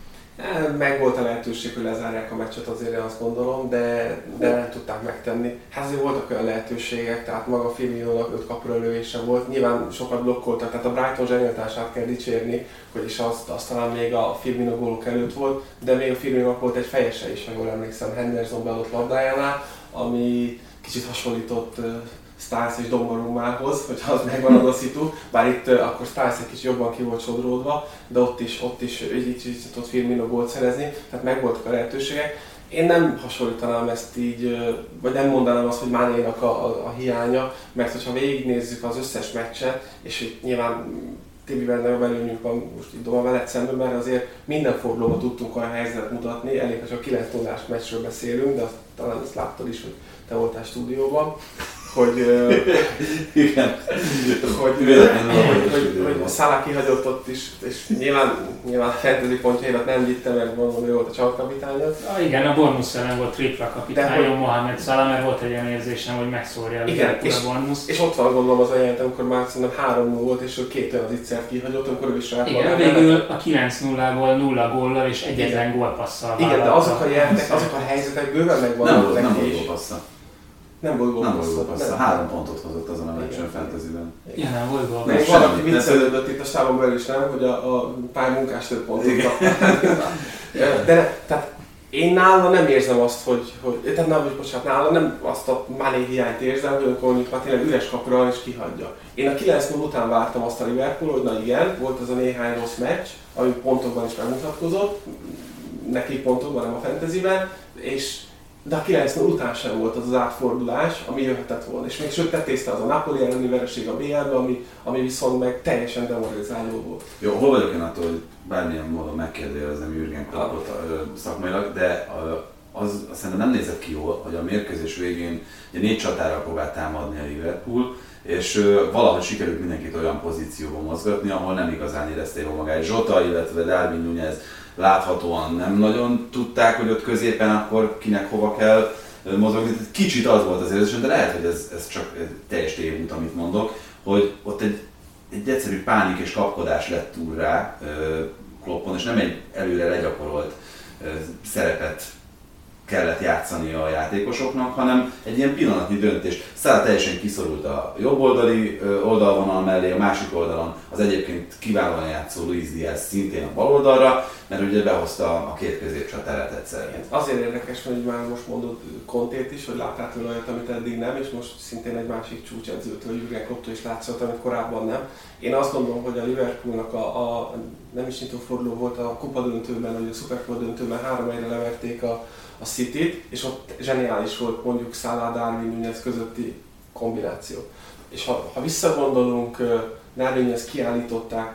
Meg volt a lehetőség, hogy lezárják a meccset, azért azt gondolom, de, de nem tudták megtenni. Hát azért voltak olyan lehetőségek, tehát maga Firminónak öt kapuralövése volt. Nyilván sokat blokkoltak, tehát a Brighton zsenialitását kell dicsérni, vagyis azt, azt talán még a Firmino gólok előtt volt, de még a Firminónak volt egy fejese is, ha jól emlékszem, Henderson beadott labdájánál, ami kicsit hasonlított uh, Stiles és Donnarummához, hogyha az megvan az a szitu, bár itt uh, akkor Stiles egy kicsit jobban ki volt sodródva, de ott is, ott is így, így, így tudott Firmino gólt szerezni, tehát megvoltak a lehetőségek. Én nem hasonlítanám ezt így, vagy nem mondanám azt, hogy Manénak a, a, a hiánya, mert hogyha végignézzük az összes meccset, és itt nyilván Tibivel nagyobb előnyünk van most itt Doma veled szemben, mert azért minden fordulóban tudtunk olyan helyzetet mutatni, elég, hogy a kilenc nullás meccsről beszélünk, de azt, talán ezt láttad is, hogy te voltál stúdióban, hogy, igen. hogy, hogy, hogy, hogy Salah kihagyott ott is, és nyilván, nyilván a fantasy pontjaimat nem vitte, mert mondom, ő volt a csapkapitánya. Ah, igen, a Bournemouth ellen volt tripla kapitánya Mohamed Salah, mert volt egy olyan érzésem, hogy megszórja el a Bournemouth. És ott van gondolom az ajánlat, amikor már szerintem három null volt, és ő két olyan zicsert kihagyott, amikor ő is rá. Igen, végül a kilenc nullából nulla góllal és egyetlen gólpasszal. Igen, de azok a jelentek, azok a helyzetek bőven megvannak nem neki is. Nem volt gólpassza. Nem volt gólpassza. Három pontot hozott azon a meccsen fantasyben. Ja, nem volt gól. Még valaki viccelődött itt a stábon belül is, nem? Hogy a, a pályamunkás több pontot kapta. De tehát én nála nem érzem azt, hogy, hogy tehát nem, hogy bocsánat, nála nem azt a Mané hiányt érzem, hogy amikor mondjuk már tényleg üres kapra és kihagyja. Én a kilenc null után vártam azt a Liverpool, hogy na igen, volt az a néhány rossz meccs, ami pontokban is megmutatkozott, neki pontokban, nem a fantasyben, és de a kilenc null után sem volt az az átfordulás, ami jöhetett volna. És még sőt tetézte az a Napoli elleni vereség a bé el-ben, ami, ami viszont meg teljesen demoralizáló volt. Jó, hol vagyok én attól, hogy bármilyen módon megkérdőjelezem Jürgen Kloppot szakmailag, de az, az szerintem nem nézett ki jól, hogy a mérkőzés végén ugye négy csatára próbált támadni a Liverpool, és uh, valahogy sikerült mindenkit olyan pozícióba mozgatni, ahol nem igazán érezte jól magát. Zsota, illetve Darwin Núñez láthatóan nem nagyon tudták, hogy ott középen akkor kinek hova kell mozogni. Kicsit az volt az érzésem, de lehet, hogy ez, ez csak teljes tévút, amit mondok, hogy ott egy, egy egyszerű pánik és kapkodás lett túl rá Kloppon, és nem egy előre legyakorolt szerepet kellett játszani a játékosoknak, hanem egy ilyen pillanatnyi döntés. Salah teljesen kiszorult a jobb oldali oldalvonal mellé, a másik oldalon az egyébként kiválóan játszó Luis Diaz szintén a bal oldalra, mert ugye behozta a két középcsatárát egyszerre. Azért érdekes, hogy már most mondod Contét is, hogy láttál tőle olyat, amit eddig nem, és most szintén egy másik csúcsedzőtől, Jürgen Klopptól is látszott, amit korábban nem. Én azt gondolom, hogy a Liverpoolnak a, a nem is nyitóforduló volt a kupa döntőben, vagy a szuperkupa döntőben három egyre leverték a a City-t, és ott zseniális volt mondjuk Salah, Darwin Núñez közötti kombináció. És ha, ha visszagondolunk, Darwin Núñez kiállították,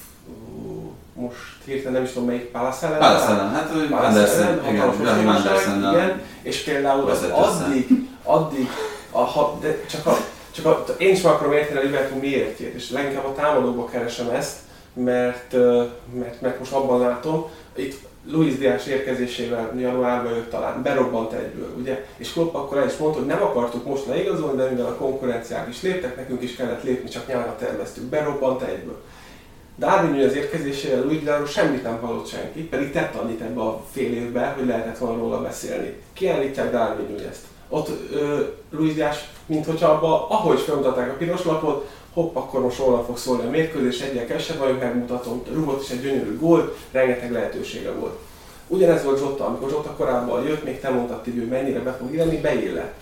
most hirtelen nem is tudom melyik Palace ellen. Palace ellen, hát Andersen, igen, Andersen. Igen, és például az addig, addig, a, ha, de csak, a, csak a, én is meg akarom érteni a Liverpool miértjét, és leginkább a támadókba keresem ezt, mert, mert, mert most abban látom, itt Luis Diaz érkezésével januárban jött talán, berobbant egyből, ugye? És Klopp akkor el is mondta, hogy nem akartuk most leigazolni, de mivel a konkurenciák is léptek, nekünk is kellett lépni, csak nyárra terveztük, berobbant egyből. Darwin Núñez érkezésével Luis Diazról semmit nem hallott senki, pedig tett annyit ebbe a fél évben, hogy lehetett volna róla beszélni. Kiállítják Darwin Núñezt. Ott ö, Luis Diaz, minthogyha abba, ahogy felmutatták a piros lapot, hopp, akkor most róla fog szólni a mérkőzés, egyen kevesebb vagyok, megmutatom, rúgott is egy gyönyörű gól, rengeteg lehetősége volt. Ugyanez volt Zsota, amikor Zsota korábban jött, még te mondtad, hogy ő mennyire be fog írni, beillett.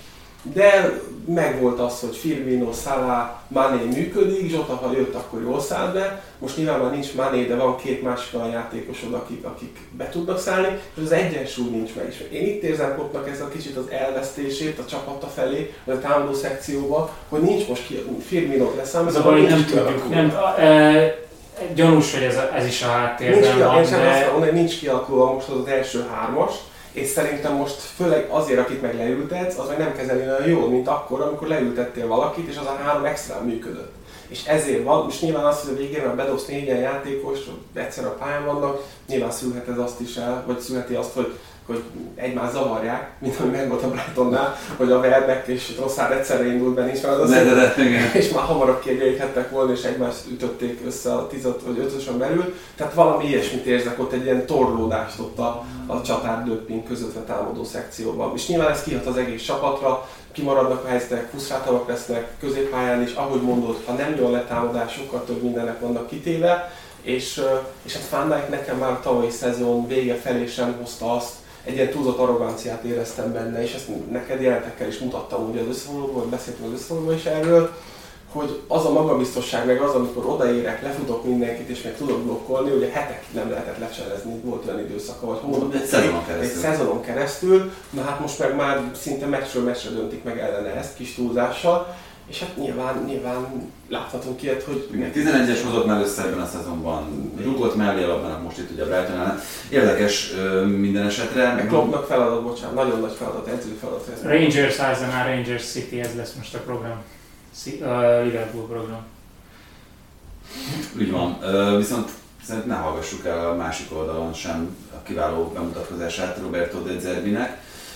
De megvolt az, hogy Firmino, Salah, Mané működik, Zsota ha jött, akkor jól száll be. Most nyilván már nincs Mané, de van két másik olyan játékosod, akik, akik be tudnak szállni, és az egyensúly nincs meg is. Én itt érzem Kloppnak ez a kicsit az elvesztését a csapata felé, vagy a támadó szekcióba, hogy nincs most ki, Firmino leszáll, ez a nem tudjuk. Nem, e, gyanús, hogy ez, ez is a háttérben van, én sem de... azt mondom, hogy nincs kialakulva most az, az első hármas, és szerintem most főleg azért, akit meg leültetsz, az meg nem kezeli olyan jól, mint akkor, amikor leültettél valakit, és az a három extra működött. És ezért van, és nyilván az, hogy a végén már bedobsz négyen játékos, egyszer a pályán vannak, nyilván szülhet ez azt is el, vagy szülheti azt, hogy, hogy egymást zavarják, mint ami meg volt a Brightonnál, hogy a Verbeck és Trossard egyszerre indult be, nincs már az de, de, de, és már hamarabb kiegyenlíthettek volna, és egymást ütötték össze a tíz vagy ötösön belül. Tehát valami ilyesmit érzek ott, egy ilyen torlódást ott a, a csatár-döpping között a támadó szekcióban. És nyilván ez kihat az egész csapatra, kimaradnak a helyzetek, frusztráltanak lesznek középpályán is, ahogy mondod, ha nem jön le támadás, sokkal több mindennek vannak kitéve, és, és hát Van Dijk nekem már a tavalyi szezon vége felé sem hozta azt, egy ilyen túlzott arroganciát éreztem benne, és ezt neked jelentekkel is mutattam ugye az összefoglalóban, vagy beszéltünk az összefoglalóban is erről, hogy az a magabiztosság, meg az, amikor odaérek, lefutok mindenkit, és még tudok blokkolni, ugye hetekig nem lehetett lecselezni, volt olyan időszaka, vagy hónap, egy szezonon keresztül. Egy szezonon keresztül, na hát most meg már szinte meccsről meccsre döntik meg ellene ezt kis túlzással, és hát nyilván, nyilván láthatunk ilyet, hogy... tizenegyes hozott már össze ebben a szezonban, rúgott mellé alapjának most itt ugye a Brighton ellen. Érdekes minden esetre. Meg Kloppnak feladat, bocsánat, nagyon nagy feladat, edzői feladat. Rangers, Arsenal, Rangers City, ez lesz most a program. A Liverpool program. Úgy van, viszont szerintem ne hallgassuk el a másik oldalon sem a kiváló bemutatkozását Roberto De Zerbinek.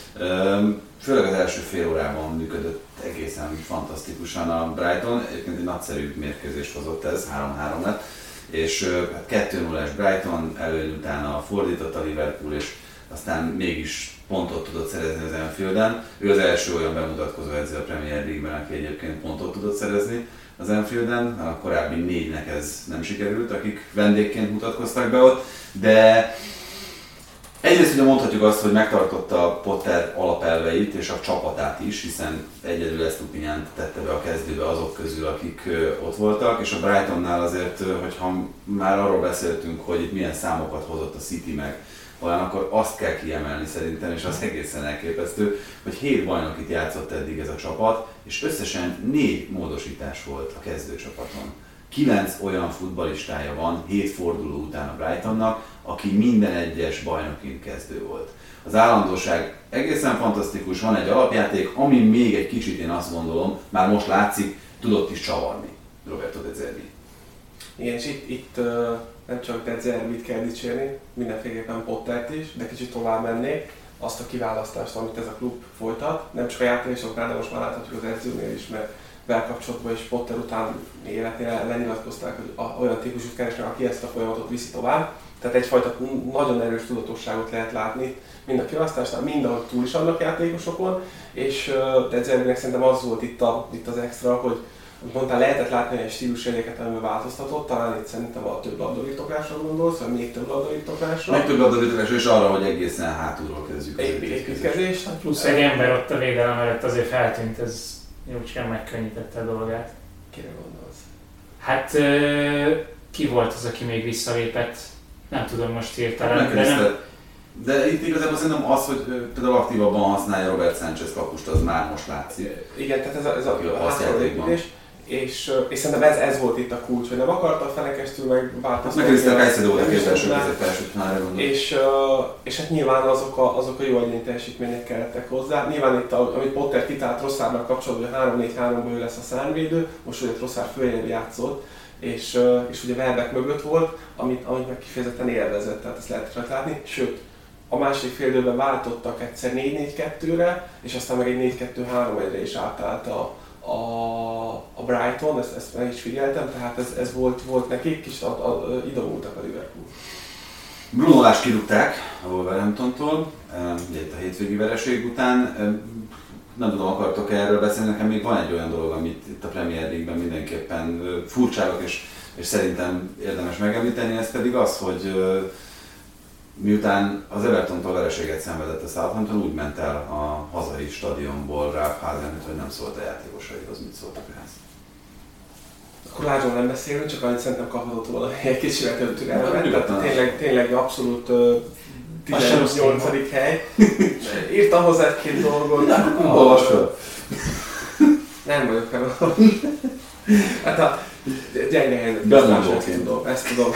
Főleg az első fél órában működött egészen fantasztikusan a Brighton, egyébként egy nagyszerű mérkőzést hozott ez, három-három lett, és kettő nullás Brighton előny utána fordított a Liverpool, és aztán mégis pontot tudott szerezni az Anfielden. Ő az első olyan bemutatkozó edző a Premier League-ben, aki egyébként pontot tudott szerezni az Anfielden, a korábbi négynek ez nem sikerült, akik vendégként mutatkoztak be ott, de egyrészt ugye mondhatjuk azt, hogy megtartotta Potter alapelveit és a csapatát is, hiszen egyedül Estupiñánt tette be a kezdőbe azok közül, akik ott voltak, és a Brightonnál azért, hogyha már arról beszéltünk, hogy itt milyen számokat hozott a City meg, olyan, akkor azt kell kiemelni szerintem, és az egészen elképesztő, hogy hét bajnokit játszott eddig ez a csapat, és összesen négy módosítás volt a kezdőcsapaton. Kilenc olyan futballistája van hét forduló után a Brightonnak, aki minden egyes bajnokin kezdő volt. Az állandóság egészen fantasztikus, van egy alapjáték, ami még egy kicsit, én azt gondolom, már most látszik, tudott is csavarni Roberto De Zerbi. Igen, és itt, itt uh, nem csak De Zerbit kell dicsérni, mindenféleképpen Pottert is, de kicsit tovább mennék, azt a kiválasztást, amit ez a klub folytat, nem csak a játékosoknál, de most már láthatjuk az edzőnél is, mert belkapcsolatban és Potter után életnél lenyilatkozták, hogy olyan típusút keresnek, aki ezt a folyamatot viszi tovább. Tehát egyfajta nagyon erős tudatosságot lehet látni mind a kiválasztásnál, mind a túl is annak játékosokon, és De Zerbinek szerintem az volt itt, a, itt az extra, hogy mondtál, lehetett látni egy stílusjegyeket, amiben változtatott, talán itt szerintem a több labdabirtoklásra gondolsz, vagy még több labdabirtoklásra. Meg több labdabirtoklásra, és arra, hogy egészen hátulról kezdjük az építkezést. Plusz egy ember ott a védelem előtt azért feltűnt, ez jócskán megkönnyítette a dolgát. Kire gondolsz? Hát ki volt az, aki még visszalépett? Nem tudom most hirtelen, de nem... De itt igazából szerintem az, hogy például aktívabban használja Robert Sánchez kapust, az már most látszik. Igen, tehát ez a, ez a, a hátulépítés. És, és szerintem ez, ez volt itt a kulcs, hogy nem akarta a felekestül megváltoztatni. Meg Krisztel Caicedo volt a két első vezetés, hogy már elmondom. És, és hát nyilván azok a, azok a jó egyéni teljesítmények kellettek hozzá. Nyilván itt, a, amit Potter kitalált Trossardnal kapcsolatban, hogy három négy háromban ő lesz a szárnyvédő, most ugye Trossard főjében játszott, és, és ugye Welbeck mögött volt, amit, amit meg kifejezetten élvezett, tehát ezt lehet látni. Sőt, a másik fél időben váltottak egyszer négy négy kettőre, és aztán meg egy négy kettő három egyre is átállt a, a, a Brighton, ezt, ezt meg is figyeltem, tehát ez, ez volt, volt nekik, kicsit idomultak a Liverpool. Bruno Lage kirúgták a Wolverhamptontól, ugye itt a hétvégi vereség után. Nem tudom, akartok erről beszélni, nekem még van egy olyan dolog, amit itt a Premier League-ben mindenképpen furcsálok, és, és szerintem érdemes megemlíteni, ez pedig az, hogy miután az Evertontól vereséget szenvedett a Southampton, úgy ment el a hazai stadionból Ralph Hasenhüttl, hogy nem szólt a játékosaihoz, mit szóltak ehhez. Akkor Lage-ról nem beszélünk, csak annyit szerintem kaphatott volna egy kicsivel több türelmet, tehát tényleg, tényleg abszolút uh, tizennyolcadik hely. Írtam hozzá egy-két dolgot. Olvasd fel! Nem vagyok fel. Hát a gyenge helyzet, ezt tudom, ezt tudom.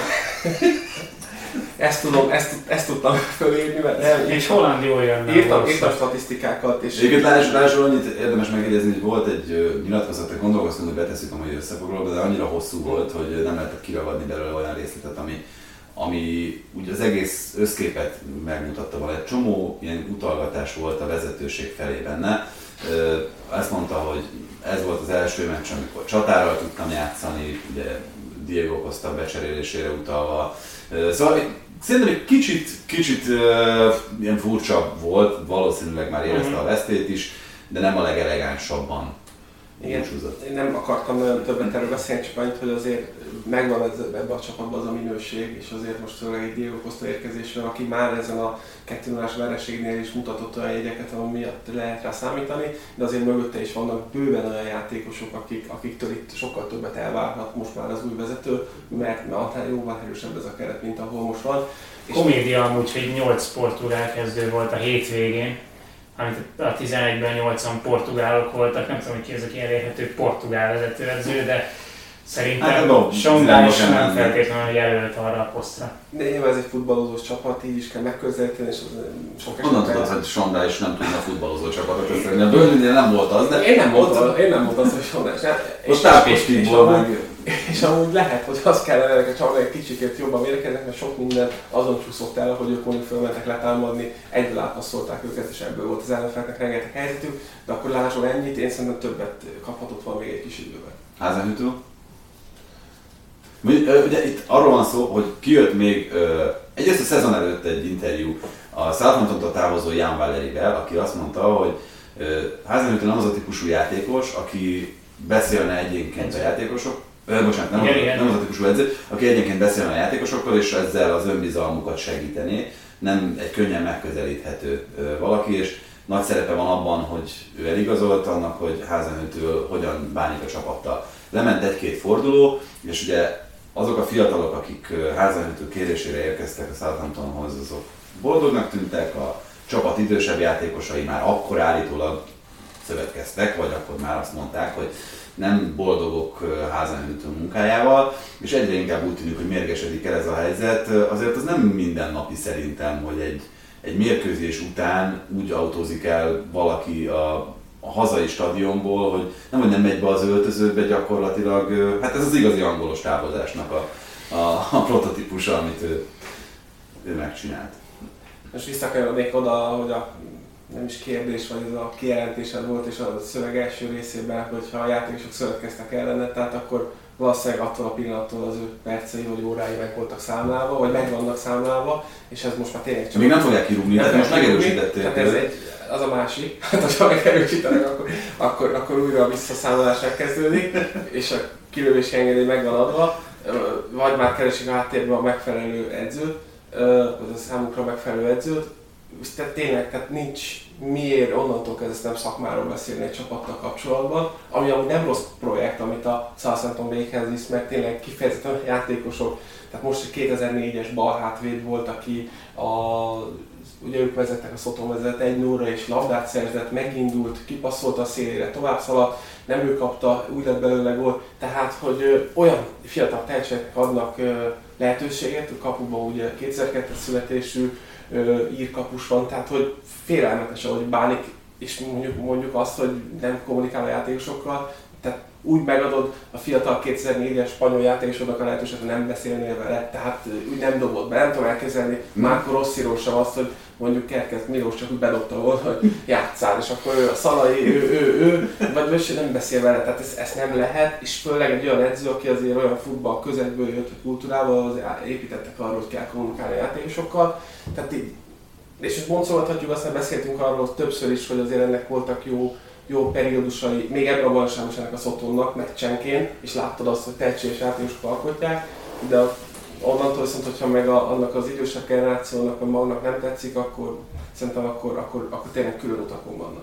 Ezt tudom, ezt, ezt tudtam fölírni, mert nem... És Holland jól jönne. Írtam, írtam statisztikákat, és... Egyébként Lázsról annyit érdemes megjegyezni, hogy volt egy nyilatkozat, hogy gondolkoztunk, hogy betesszük a mai összefoglalóba, de annyira hosszú volt, hogy nem lehetett kiragadni belőle olyan részletet, ami, ami ugye az egész összképet megmutatta, van egy csomó ilyen utalgatás volt a vezetőség felé benne. Azt mondta, hogy ez volt az első meccs, amikor csatárral tudtam játszani, ugye Diego Costa becserélésére utalva. Szóval szerintem egy kicsit, kicsit uh, ilyen furcsa volt, valószínűleg már érezte a vesztét is, de nem a legelegánsabban Igen, én nem akartam nagyon többet erről beszélni, csak annyit, hogy azért megvan ebben a csapatban az a minőség, és azért most főleg egy Diego Costa érkezésről, aki már ezen a kettő nullás vereségnél is mutatott olyan jegyeket, ami miatt lehet rá számítani, de azért mögötte is vannak bőven olyan játékosok, akik, akiktől itt sokkal többet elvárhat most már az új vezető, mert annál jóval erősebb ez a keret, mint ahol most van. Komédia amúgy, hogy nyolc portugál kezdő volt a hétvégén, amit a tizenegyben nyolcan portugálok voltak, nem tudom, hogy ki ez a kielérhető portugál vezetőedző, de szerintem hát, Sean Dyche nem feltétlenül jelölt arra a posztra. De nyilván ez egy futballozós csapat, így is kell megközelíteni, és sok esetben... Honnan tudod, hogy Sean Dyche nem tudna futballozó csapatot összeülni? A Burnley-nél nem volt az, de... Én nem mondtam, én nem mondtam, hogy Sean Dyche. Most Tápos Tibor meg... És amúgy lehet, hogy azt kellene ennek a csapatnak egy kicsikét jobban védekeznek, mert sok minden azon csúszott el, hogy ők mondjuk fölmentek letámadni, egyből átpasszolták őket, és ebből volt az ellenfeleknek rengeteg helyzetük, de akkor lásson ennyit, én szerintem többet kaphatott volna még egy kis időben. Hasenhüttl? Ugye itt arról van szó, hogy kijött még egyrészt a szezon előtt egy interjú a Southamptontól távozó Jan Valerivel, aki azt mondta, hogy Hasenhüttl nem az a típusú játékos, aki beszélne egyénként a játékosok, Ö, bocsánat, nem, igen, az, nem az a típusú edző, aki egyenként beszélne a játékosokkal, és ezzel az önbizalmukat segítené. Nem egy könnyen megközelíthető ö, valaki, és nagy szerepe van abban, hogy ő eligazolt annak, hogy Hasenhüttl hogyan bánik a csapattal. Lement egy-két forduló, és ugye azok a fiatalok, akik Hasenhüttl kérésére érkeztek a Southamptonhoz, azok boldognak tűntek, a csapat idősebb játékosai már akkor állítólag szövetkeztek, vagy akkor már azt mondták, hogy nem boldogok Hasenhüttl munkájával, és egyre inkább úgy tűnik, hogy mérgesedik el ez a helyzet. Azért az nem mindennapi szerintem, hogy egy, egy mérkőzés után úgy autózik el valaki a, a hazai stadionból, hogy nem, hogy nem megy be az öltözőbe gyakorlatilag, hát ez az igazi angolos távozásnak a, a, a prototípusa, amit ő, ő megcsinált. Most visszakanyarodnék oda, hogy a nem is kérdés, vagy ez a kijelentésed volt, és a szöveg első részében, hogyha a játékosok szövetkeztek ellene, tehát akkor valószínűleg attól a pillanattól az ő percei vagy órái meg voltak számlálva, vagy meg vannak számlálva, és ez most már tényleg csak... Még nem fogják kirúgni, tehát most megerősítették. Tehát ez egy, az a másik, hát ha megerősítenek, akkor, akkor, akkor újra a visszaszámolás elkezdődik, és a kilövési engedély meg van adva, vagy már keresik a háttérben a megfelelő edzőt, vagy a számukra megfelelő edzőt. Tehát tényleg, tehát nincs miért onnantól kezdve nem szakmáról beszélni egy csapattal kapcsolatban, ami amúgy nem rossz projekt, amit a Southampton véghez visz, mert tényleg kifejezetten játékosok, tehát most egy kétezer-négyes balhátvéd volt, aki a, ugye ők vezettek, a Soton vezet egy nullra és labdát szerzett, megindult, kipasszolta a szélére, tovább szaladt, nem ő kapta, úgy lett belőle gól, tehát hogy ö, olyan fiatal tehetségek adnak ö, lehetőséget, a kapuban ugye kétezer-kettes születésű írkapus van, tehát hogy félelmetes, ahogy bánik, és mondjuk, mondjuk azt, hogy nem kommunikál a játékosokkal, tehát úgy megadod a fiatal kétezer-négyes spanyol játékosodnak a lehetőséget, hogy nem beszélnél vele, tehát úgy nem dobod be, nem tudom elképzelni hmm. Márko Rossiról sem azt, hogy mondjuk Kerkez Milos csak úgy bedobta volna, hogy játsszál, és akkor ő a Szalai, ő, ő, ő, vagy ő nem beszél vele, tehát ezt, ezt nem lehet, és főleg egy olyan edző, aki azért olyan futball közegből jött, a kultúrával, azért építettek arról, hogy kell kommunikálni a játékosokkal, tehát így, és most boncolgathatjuk, aztán beszéltünk arról többször is, hogy azért ennek voltak jó, jó periódusai, még ebben a bajnokságban is ennek a Sotonnak meccsenként, és láttad azt, hogy tehetséges játékosok alkotják, de onnantól viszont, hogyha meg a, annak az idősebb generációnak, vagy magnak nem tetszik, akkor szerintem akkor, akkor, akkor tényleg külön utakon vannak.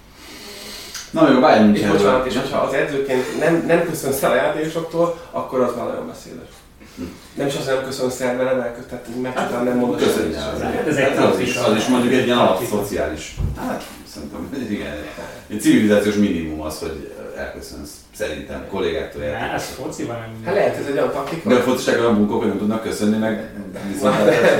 Na jó, várjunk és bocsánat, és hogyha az edzőként nem, nem köszönsz el a játékosoktól, akkor az már nagyon beszédes. Hm. Nem is az nem köszönsz el vele, mert tehát meccs után nem mondod köszönj el. Ez egy az is, az is mondjuk egy ilyen alapszociális. Hát szerintem, igen, egy civilizációs minimum az, hogy elköszönsz szerintem kollégáktól játékosoktól. Ez fociban nem. Hát lehet, ez egy olyan taktika. De a focisták olyan bunkók, hogy nem tudnak köszönni, meg viszont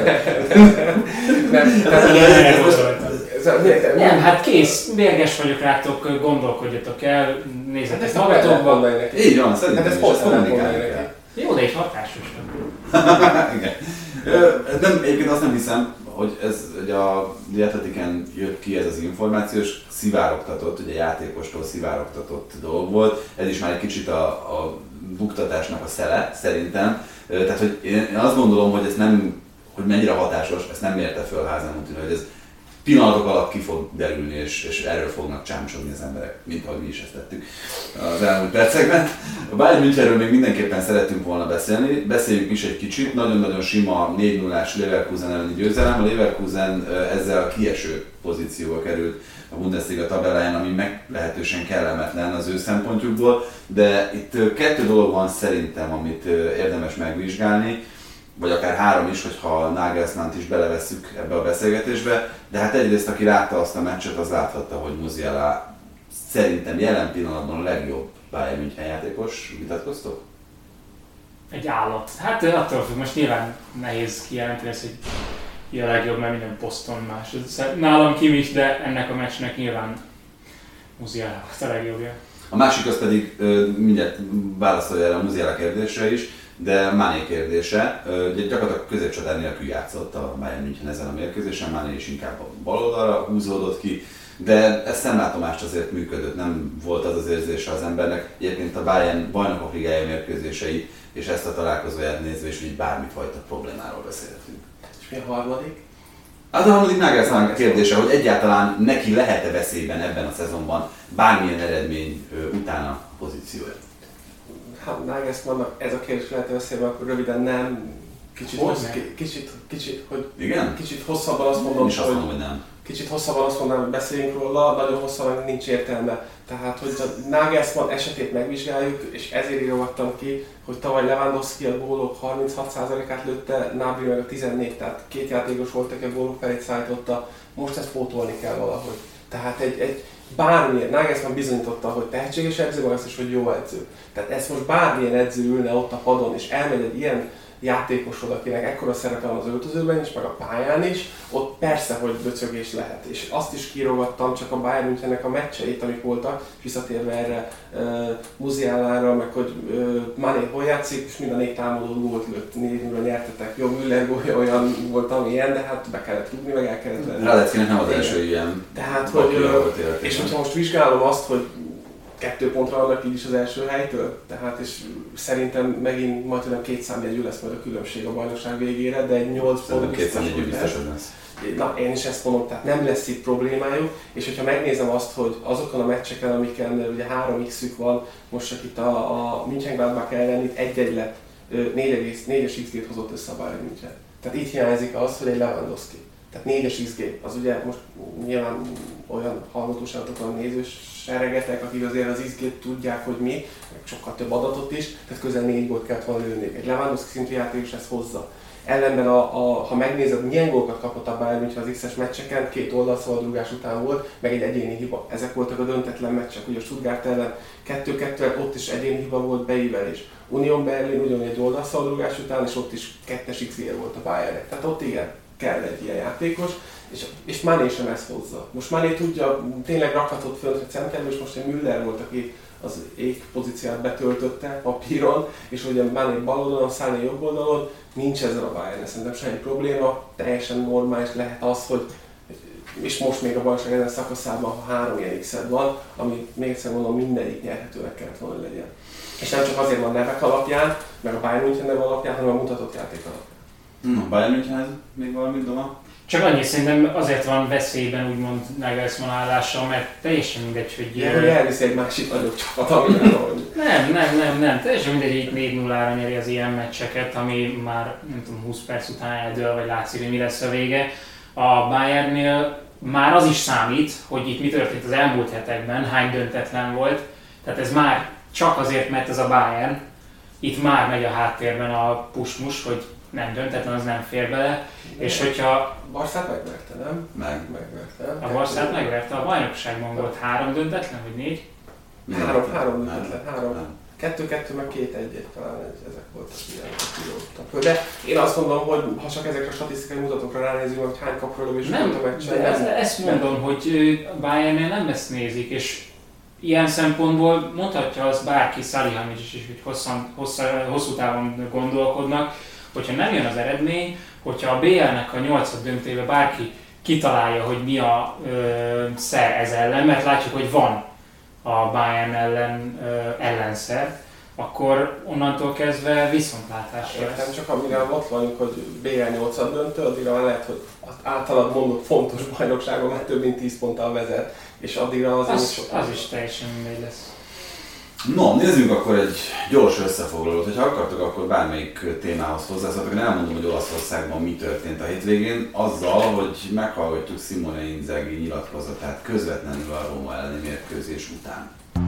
nem, hát kész, mérges vagyok rátok, gondolkodjatok el, nézzetek magatokban. Így van, szerintem hát is ezt kommunikálni kell. Jó, de egy hatásos. Igen. Nem, egyébként azt nem hiszem, hogy ez ugye a Atletiken jött ki ez az információs, szivárogtatott, ugye játékostól szivárogtatott dolog volt. Ez is már egy kicsit a, a buktatásnak a szele, szerintem. Tehát, hogy én azt gondolom, hogy ez nem, hogy mennyire hatásos, ezt nem mérte föl Hasenhüttl, hogy ez pillanatok alatt ki fog derülni, és, és erről fognak csámcsogni az emberek, mint ahogy mi is ezt tettük az elmúlt percekben. A Bayern Münchenről még mindenképpen szerettünk volna beszélni, beszéljük is egy kicsit, nagyon-nagyon sima négy nullás Leverkusen elleni győzelem. A Leverkusen ezzel a kieső pozícióba került a Bundesliga tabelláján, ami meglehetősen kellemetlen az ő szempontjukból, de itt kettő dolog van szerintem, amit érdemes megvizsgálni, vagy akár három is, hogyha Nagelsmannt is belevesszük ebbe a beszélgetésbe, de hát egyrészt aki látta azt a meccset, az láthatta, hogy Musiala szerintem jelen pillanatban a legjobb Bayern München játékos. Vitatkoztok? Egy állat. Hát attól függ, most nyilván nehéz kijelenteni ezt, hogy ki a legjobb, mert minden poszton más. Nálam Kimmich, de ennek a meccsnek nyilván Musiala a legjobbja. A másik az pedig, mindjárt válaszolja erre a Musiala kérdésre is, de Mané kérdése. Ugye gyakorlatilag középcsatár nélkül játszott a Bayern München ezen a mérkőzésen, Mané is inkább a bal oldalra húzódott ki, de ez szemlátomást azért működött, nem volt az az érzése az embernek. Egyébként a Bayern bajnokok ligája mérkőzései és ezt a találkozóját nézve is így bármifajta problémáról beszélhetünk. És mi a harmadik? Hát a harmadik Nagelsmann kérdése, hogy egyáltalán neki lehet-e veszélyben ebben a szezonban bármilyen eredmény után a pozíciója? Hát Nagelsmannnak ez a kérdés lehet veszélyben, akkor röviden nem. Kicsit, hossz, kicsit, kicsit, hogy igen? Kicsit hosszabban azt mondom, is azt mondom, hogy nem. Kicsit hosszabban azt mondanám, hogy beszéljünk róla, nagyon hosszabban nincs értelme. Tehát, hogy a Nagelsmann esetét megvizsgáljuk, és ezért írogattam ki, hogy tavaly Lewandowski a gólok harminchat százalékát lőtte, Gnabry meg a tizennégy, tehát két játékos volt, aki a gólok felét szállította, most ezt pótolni kell valahogy. Tehát egy, egy bármilyen, Nagelsmann bizonyította, hogy tehetséges edző, meg azt is, hogy jó edző. Tehát ezt most bármilyen edző ülne ott a padon, és elmegy egy ilyen játékosod, akinek ekkora szerepe van az öltözőben is, meg a pályán is, ott persze, hogy döcögés lehet. És azt is kírogattam, csak a Bayern Münchennek a meccseit, amik voltak, visszatérve erre uh, Musialára, meg hogy uh, Mané hol játszik, és mind a négy támadó gólt lőtt, négy nulla nyertetek. Jó, Müller gólja olyan volt, amilyen, de hát be kellett rúgni, meg el kellett venni. Ráleckinek nem az első ilyen. Tehát, hogy, uh, és hogyha most vizsgálom azt, hogy kettő pontra vannak így is az első helytől, tehát és szerintem megint majd tudom két számjegyű lesz majd a különbség a bajnokság végére, de egy nyolc pont biztos, hogy lesz. lesz. Na, én is ezt mondom, tehát nem lesz itt problémájuk, és hogyha megnézem azt, hogy azokon a meccseken, amiken ugye három x-ük van, most csak itt a, a Mönchengladbach ellen itt egy-egy lett, négyes iksz gét hozott össze a Bayern München. Tehát itt hiányzik az, hogy egy Lewandowski. Tehát négyes iksz gé, az ugye most nyilván olyan hallgatóságotok van nézős seregetek, akik azért az iksz gét tudják, hogy mi, meg sokkal több adatot is, tehát közel négy gólt kellett volna lőni. Egy Lewandowski szintű játékos ezt hozza. Ellenben, a, a, ha megnézed, milyen gólokat kapott a Bayern München az iksz-es meccseken, két oldalszabadrúgás után volt, meg egy egyéni hiba. Ezek voltak a döntetlen meccsek. Ugye a Stuttgart ellen kettő kettő, ott is egyéni hiba volt, beívelés. Union Berlin ugyanúgy egy oldalszabadrúgás után, és ott is kettes iksz gé volt a Bayernnek. Tehát ott igen, kell egy ilyen játékos, és, és Mané sem ezt hozza. Most Mané tudja, tényleg rakhatott földre centerbe, és most egy Müller volt, aki az ég pozíciát betöltötte papíron, és ugye Mané bal oldalon, Sané jobb oldalon, nincs ezzel a Bayern, szerintem semmi probléma, teljesen normális lehet az, hogy és most még a bajnokság ezen szakaszában, ha három ilyen x-ed van, ami még egyszer mondom, mindegyik nyerhetőnek kellett volna legyen. És nem csak azért van nevek alapján, meg a Bayern München neve alapján, hanem a mutatott játék alapján. Hmm, a Bayern Münchenhez még valamit, Doma? Csak annyi, szerintem azért van veszélyben úgymond Nagelsmann állása, mert teljesen mindegy, hogy... Ja, hogy elviszi egy másik nagyobb csapat, amire hogy... Nem, nem, nem, nem. Teljesen mindegy, hogy négy nullára nyeri az ilyen meccseket, ami már nem tudom, húsz perc után eldől, vagy látszik, hogy mi lesz a vége. A Bayernnél már az is számít, hogy itt mi történt az elmúlt hetekben, hány döntetlen volt. Tehát ez már csak azért, mert ez a Bayern. Itt már megy a háttérben a pusmus, hogy nem döntetlen, az nem fér bele. Igen. És hogyha... Barszát megverte, nem? Meg. Megverte. A Barszát megverte, a bajnokságban volt három döntetlen, vagy négy? Három, három döntetlen, három. Kettő-kettő, meg két-egy-egy, talán ezek voltak ilyen. De én azt mondom, hogy ha csak ezekre a statisztikai mutatókra ránézünk, hogy hány kapról is volt a meccsen. Nem, ezt, ezt mondom, nem. Hogy Bayernnél nem ezt nézik, és ilyen szempontból mondhatja azt bárki, Salihamidzic is, hogy hosszan, hosszú, hosszú távon gondolkodnak, hogyha nem jön az eredmény, hogyha a bé el-nek a nyolcad döntőjében bárki kitalálja, hogy mi a ö, szer ez ellen, mert látjuk, hogy van a Bayern ellen ö, ellenszer, akkor onnantól kezdve viszontlátás lesz. Értem, csak amire ott vagyunk, hogy bé el nyolcad döntő, addigra lehet, hogy az általad mondott fontos bajnokságon már több mint tíz ponttal vezet, és addigra az, az, is, az is teljesen mindegy lesz. No, nézzünk akkor egy gyors összefoglalót. Hogyha akartok, akkor bármelyik témához hozzászóltok. Én elmondom, hogy Olaszországban mi történt a hétvégén, azzal, hogy meghallgatjuk Simone Inzaghi nyilatkozatát közvetlenül a Róma elleni mérkőzés után.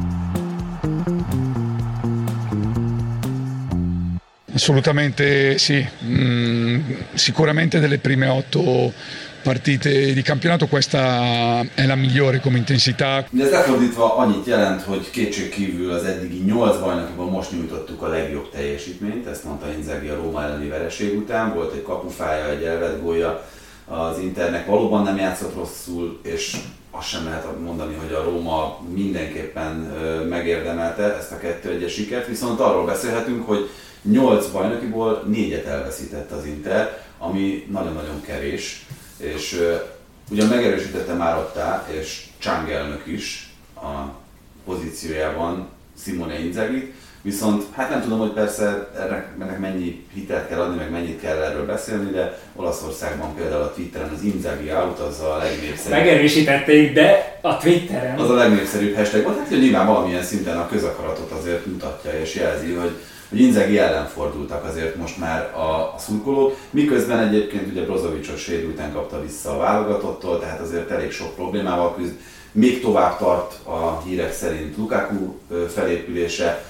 Assolutamente sì, mm, sicuramente delle prime otto partite di campionato questa è la migliore come intensità. De ez lefordítva annyit jelent, hogy kétségkívül az eddigi nyolc bajnokiban most nyújtottuk a legjobb teljesítményt, ezt mondta Inzaghi a Róma elleni vereség után, volt egy kapufája, egy elvett gólja az Internek, valóban nem játszott rosszul, és azt sem lehet mondani, hogy a Róma mindenképpen megérdemelte ezt a kettő egyes sikert, viszont arról beszélhetünk, hogy nyolc bajnokiból négyet elveszített az Inter, ami nagyon-nagyon kevés, és uh, ugyan megerősítette Marotta és Chang elnök is a pozíciójában Simone Inzaghi, viszont hát nem tudom, hogy persze ennek mennyi hitelt kell adni, meg mennyit kell erről beszélni, de Olaszországban például a Twitteren az Inzaghi out az a legnépszerűbb. Megerősítették, de a Twitteren az a legnépszerűbb hashtag volt, hát hogy nyilván valamilyen szinten a közakaratot azért mutatja és jelzi, hogy hogy Inzaghi ellen fordultak azért most már a, a szurkolók, miközben egyébként ugye Brozovićot sérülten kapta vissza a válogatottól, tehát azért elég sok problémával küzd. Még tovább tart a hírek szerint Lukaku felépülése,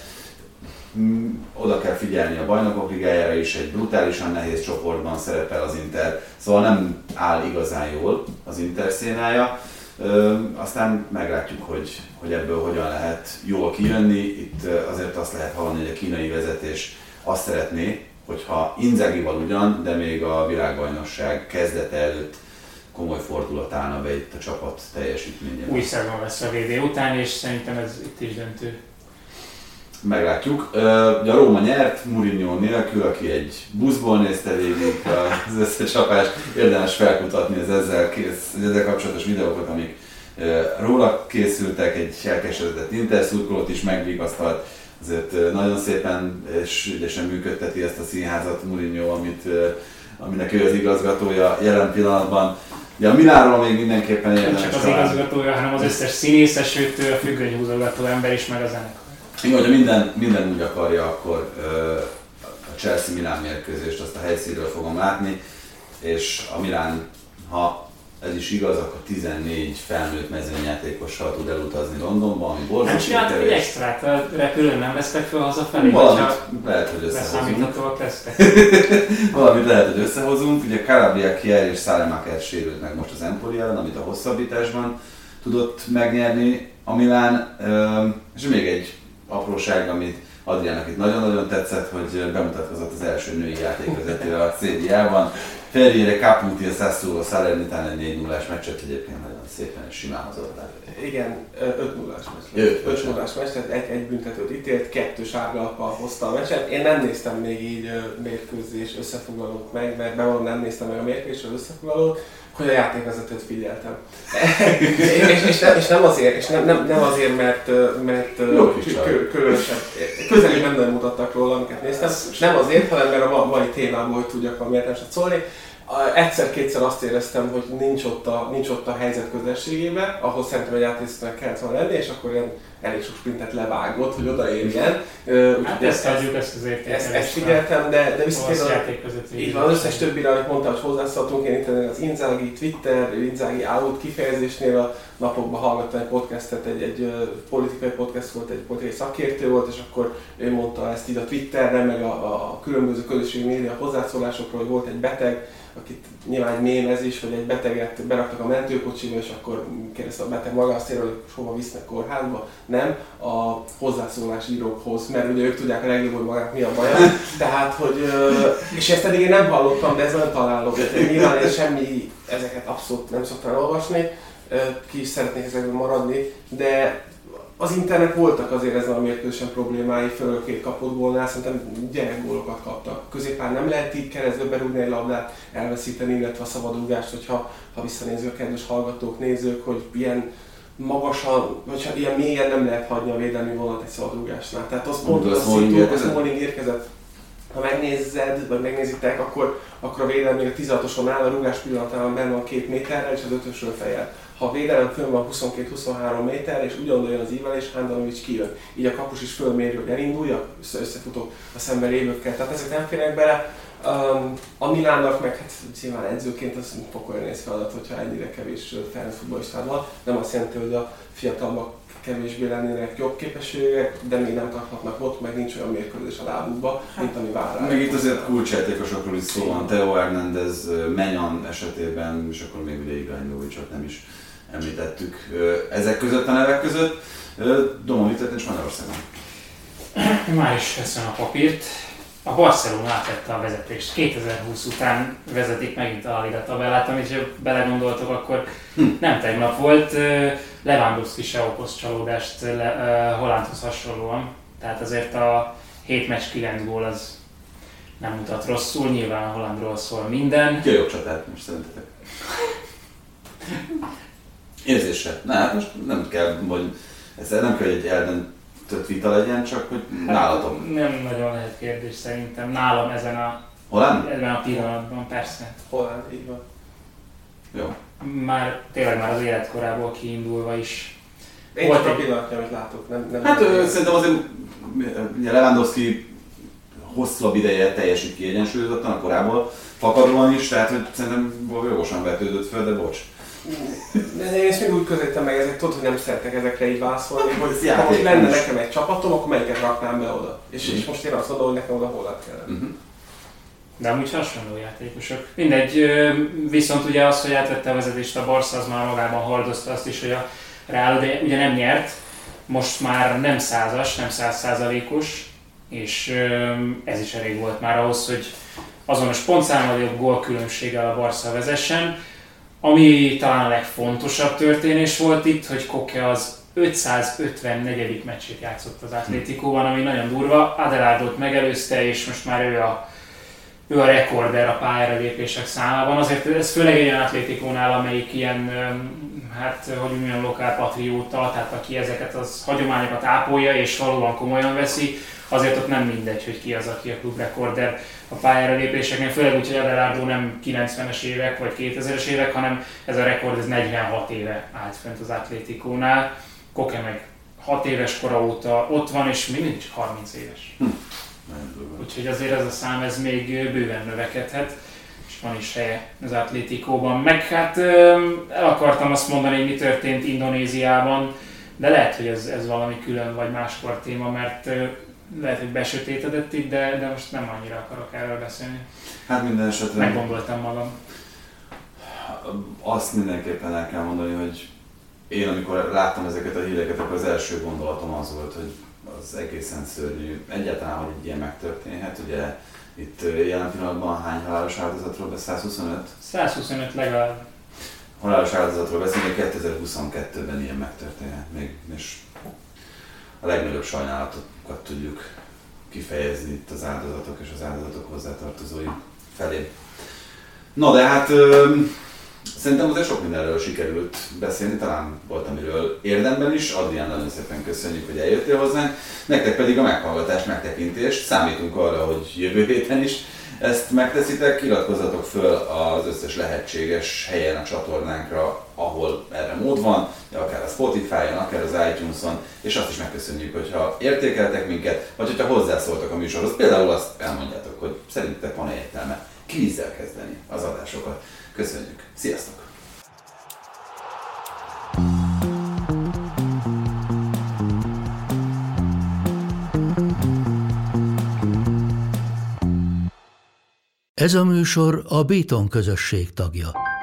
oda kell figyelni a Bajnokok Ligájára is, egy brutálisan nehéz csoportban szerepel az Inter, szóval nem áll igazán jól az Inter szénája. Ö, aztán meglátjuk, hogy, hogy ebből hogyan lehet jól kijönni. Itt azért azt lehet hallani, hogy a kínai vezetés azt szeretné, hogyha Inzaghival ugyan, de még a világbajnokság kezdete előtt komoly fordulat állna be itt a csapat teljesítményében. Új szezon lesz a vé bé után, és szerintem ez itt is döntő. Meglátjuk. Ugye a Róma nyert, Mourinho nélkül, aki egy buszból nézte végig az összecsapást. Érdemes felkutatni az ezzel, kész, ezzel kapcsolatos videókat, amik róla készültek, egy elkeseredett Inter szurkolót is megvigasztalt. Azért nagyon szépen és ügyesen működteti ezt a színházat Mourinho, amit, aminek ő az igazgatója jelen pillanatban. Ugye a Milánról még mindenképpen érdemes. Nem csak az igazgatója, hanem az összes színésze, sőt a függönyhúzogató ember is, meg a zenekar. Igen, hogyha minden, minden úgy akarja, akkor ö, a Chelsea-Milán mérkőzést azt a helyszínről fogom látni, és a Milán, ha ez is igaz, akkor tizennégy felnőtt mezőnyjátékossal tud elutazni Londonba, ami borzasztó. Nem csináltak egy extrát, a repülőn nem vesztek fel hazafelé? Valamit lehet, hogy összehozunk. Valamit lehet, hogy összehozunk. Ugye Calabria, Kjaer és Salemaker sérült meg most az Empoli ellen, amit a hosszabbításban tudott megnyerni a Milán. És még egy apróság, amit Adriának itt nagyon-nagyon tetszett, hogy bemutatkozott az első női játékvezető a Szériában. Ferriere Caputi a Sassuolo Salernitán egy négy nullás meccset egyébként nagyon szépen és simán hozott le. Igen, öt nullás meccs. öt nullás meccs, tehát egy, egy büntetőt ítélt, kettő sárgalappal hozta a meccset. Én nem néztem még így mérkőzés összefoglalót meg, mert bevallom nem néztem meg a mérkőzés összefoglalót, hogy a játékvezetőt figyeltem. és, és, nem, és nem azért, és nem, nem, nem azért, mert, mert különösebb, közelül nem nagyon mutattak róla, amiket néztem, és nem azért, hanem mert a mai témából, hogy tudjak valamit nem szólni. Egyszer-kétszer azt éreztem, hogy nincs ott a, nincs ott a helyzet közelségében, ahol szerintem egy játékosnak kellett volna lenni, és akkor ilyen elég sok sprintet levágott, hogy odaérjen. Hát ezt adjuk, ezt az értékelést. Ezt, ezt figyeltem, de, de viszont így van, az összes többire, amit mondtam, hogy hozzászóltunk, én itt az Inzaghi Twitter, Inzaghi out kifejezésnél a napokban hallgattam egy podcastet, egy, egy politikai podcast volt, egy politikai szakértő volt, és akkor ő mondta ezt így a Twitterre, meg a, a különböző közösségi média hozzászólásokról, hogy volt egy beteg, akit nyilván mém ez is, hogy egy beteget beraktak a mentőkocsiba, és akkor kérdezte a beteg maga azt hogy hova visznek kórházba. Nem, a hozzászólás írókhoz, mert ugye ők tudják a legjobb, hogy magának mi a baja. Tehát, hogy, és ezt eddig én nem hallottam, de ez nem találok. Nyilván én semmi, ezeket abszolút nem szoktam olvasni, ki is szeretnék ezekből maradni, de az Internek voltak azért ezen a mérkőzésen problémái, főleg a két kapott gólnál, szerintem gyerekgólokat kaptak. Középpár nem lehet így keresztbe berúgni egy labdát, elveszíteni, illetve a szabadrúgást, hogyha ha visszanéző a kedves hallgatók, nézők, hogy ilyen magasan, vagy ilyen mélyen nem lehet hagyni a védelmi vonalat egy szabadrúgásnál. Tehát az pont az Smalling a Smalling érkezett. Ha megnézed, vagy megnézitek, akkor, akkor a védelem még a tizenhatoson áll, a rúgás pillanatában benne van két méterrel, és az ötösről fejel. Ha a védelem fönn van huszonkét-huszonhárom méter, és ugyanolyan jön az ívelés, Handanovic kijön. Így a kapus is fölméri, hogy elinduljak, összefutok a szemben lévőkkel. Tehát ezek nem férnek bele. Um, a Milánnak meg hát nyilván edzőként az pokol néz feladat, hogyha ennyire kevés felnőtt futballistád van. Nem azt jelenti, hogy a fiatalok kevésbé lennének jobb képességek, de még nem tarthatnak ott, meg nincs olyan mérkőzés a lábukba, mint ami vár rá. Meg itt azért kulcsjátékosokról is szó van, Theo Hernández, Menyan esetében, és akkor még ugye Ibrahimovićot nem is említettük ezek között a nevek között. Doma, mit történt Magyarországon? Már is veszem a papírt. A Barcelona átvette a vezetést. kétezer-húsz után vezetik megint a Liga tabellát, amit ha belegondoltok, akkor nem tegnap volt. Lewandowski se okoz csalódást Hollandhoz hasonlóan. Tehát azért a hét meccs kilenc gól az nem mutat rosszul, nyilván a Hollandról szól minden. Ki a jobb csatát most szerintetek? Érzésre. Na hát most nem kell, hogy ez nem kell, hogy egy eldöntött vita legyen, csak hogy hát nálatok. Nem nagyon lehet kérdés szerintem. Nálam ezen a, Holland? ebben a pillanatban persze. Holland, így van. Jó. Már tényleg már az életkorából kiindulva is. Én volt csak a egy... pillanatja, amit látok. Nem, nem Hát nem ö, szerintem azért Lewandowski hosszabb ideje teljesít kiegyensúlyozottan a korából fakadóan is, tehát hogy szerintem jogosan vetődött föl, de bocs. De én ezt még úgy közelítem meg, ezek tudod, hogy nem szeretek ezekre így válaszolni, hogy ha most lenne nekem egy csapatom, akkor melyiket raknám be oda. És, Mm. és most én azt mondom, hogy nekem oda Holland kellene. Uh-huh. De amúgy hasonló játékosok. Mindegy, viszont ugye az, hogy átvette a vezetést a Barca, az már magában hordozta azt is, hogy a Real de ugye nem nyert, most már nem százas, nem száz százalékos, és ez is elég volt már ahhoz, hogy azonos pontszámmal jobb gólkülönbséggel a Barca vezessen. Ami talán a legfontosabb történés volt itt, hogy Koke az ötszázötvennegyedik meccsét játszott az Atlétikóban, ami nagyon durva. Adelardot megelőzte, és most már ő a, ő a rekorder a pályára lépések számában. Azért ez főleg egy olyan Atlétikónál, amelyik ilyen, hát hogy mondjam, lokálpatrióta, tehát aki ezeket az hagyományokat ápolja és valóban komolyan veszi, azért ott nem mindegy, hogy ki az, aki a klubrekorder a pályára lépéseknél, főleg úgy, hogy Adelardo nem kilencvenes évek vagy kétezres évek, hanem ez a rekord ez negyvenhat éve állt fent az Atlétikónál. Koke meg hat éves kora óta ott van, és még mindig csak harminc éves. Hm. Úgyhogy azért ez a szám ez még bőven növekedhet, és van is helye az Atlétikóban. Meg hát el akartam azt mondani, hogy mi történt Indonéziában, de lehet, hogy ez, ez valami külön vagy máskor téma, mert lehet, hogy besötétedett itt, de, de most nem annyira akarok erről beszélni. Hát minden esetre... Meggondoltam magam. Azt mindenképpen el kell mondani, hogy én amikor láttam ezeket a híreket, akkor az első gondolatom az volt, hogy az egészen szörnyű. Egyáltalán, hogy egy ilyen megtörténhet. Ugye itt jelen pillanatban hány halálos áldozatról beszél? százhuszonöt? százhuszonöt legalább. Halálos áldozatról beszélni, hogy kétezer-huszonkettőben ilyen megtörténhet még, és a legnagyobb sajnálatokat tudjuk kifejezni itt az áldozatok és az áldozatok hozzátartozói felé. Na de hát ö, szerintem azért sok mindenről sikerült beszélni, talán volt amiről érdemben is. Adrián, nagyon szépen köszönjük, hogy eljöttél hozzánk. Nektek pedig a meghallgatást, megtekintést. Számítunk arra, hogy jövő héten is ezt megteszitek. Iratkozzatok föl az összes lehetséges helyen a csatornánkra, ahol erre mód van, akár a Spotify-on, akár az iTunes-on, és azt is megköszönjük, hogyha értékeltek minket, vagy hogyha hozzászóltak a műsorhoz. Például azt elmondjátok, hogy szerintetek van-e értelme kvízzel kezdeni az adásokat. Köszönjük! Sziasztok! Ez a műsor a Béton közösség tagja.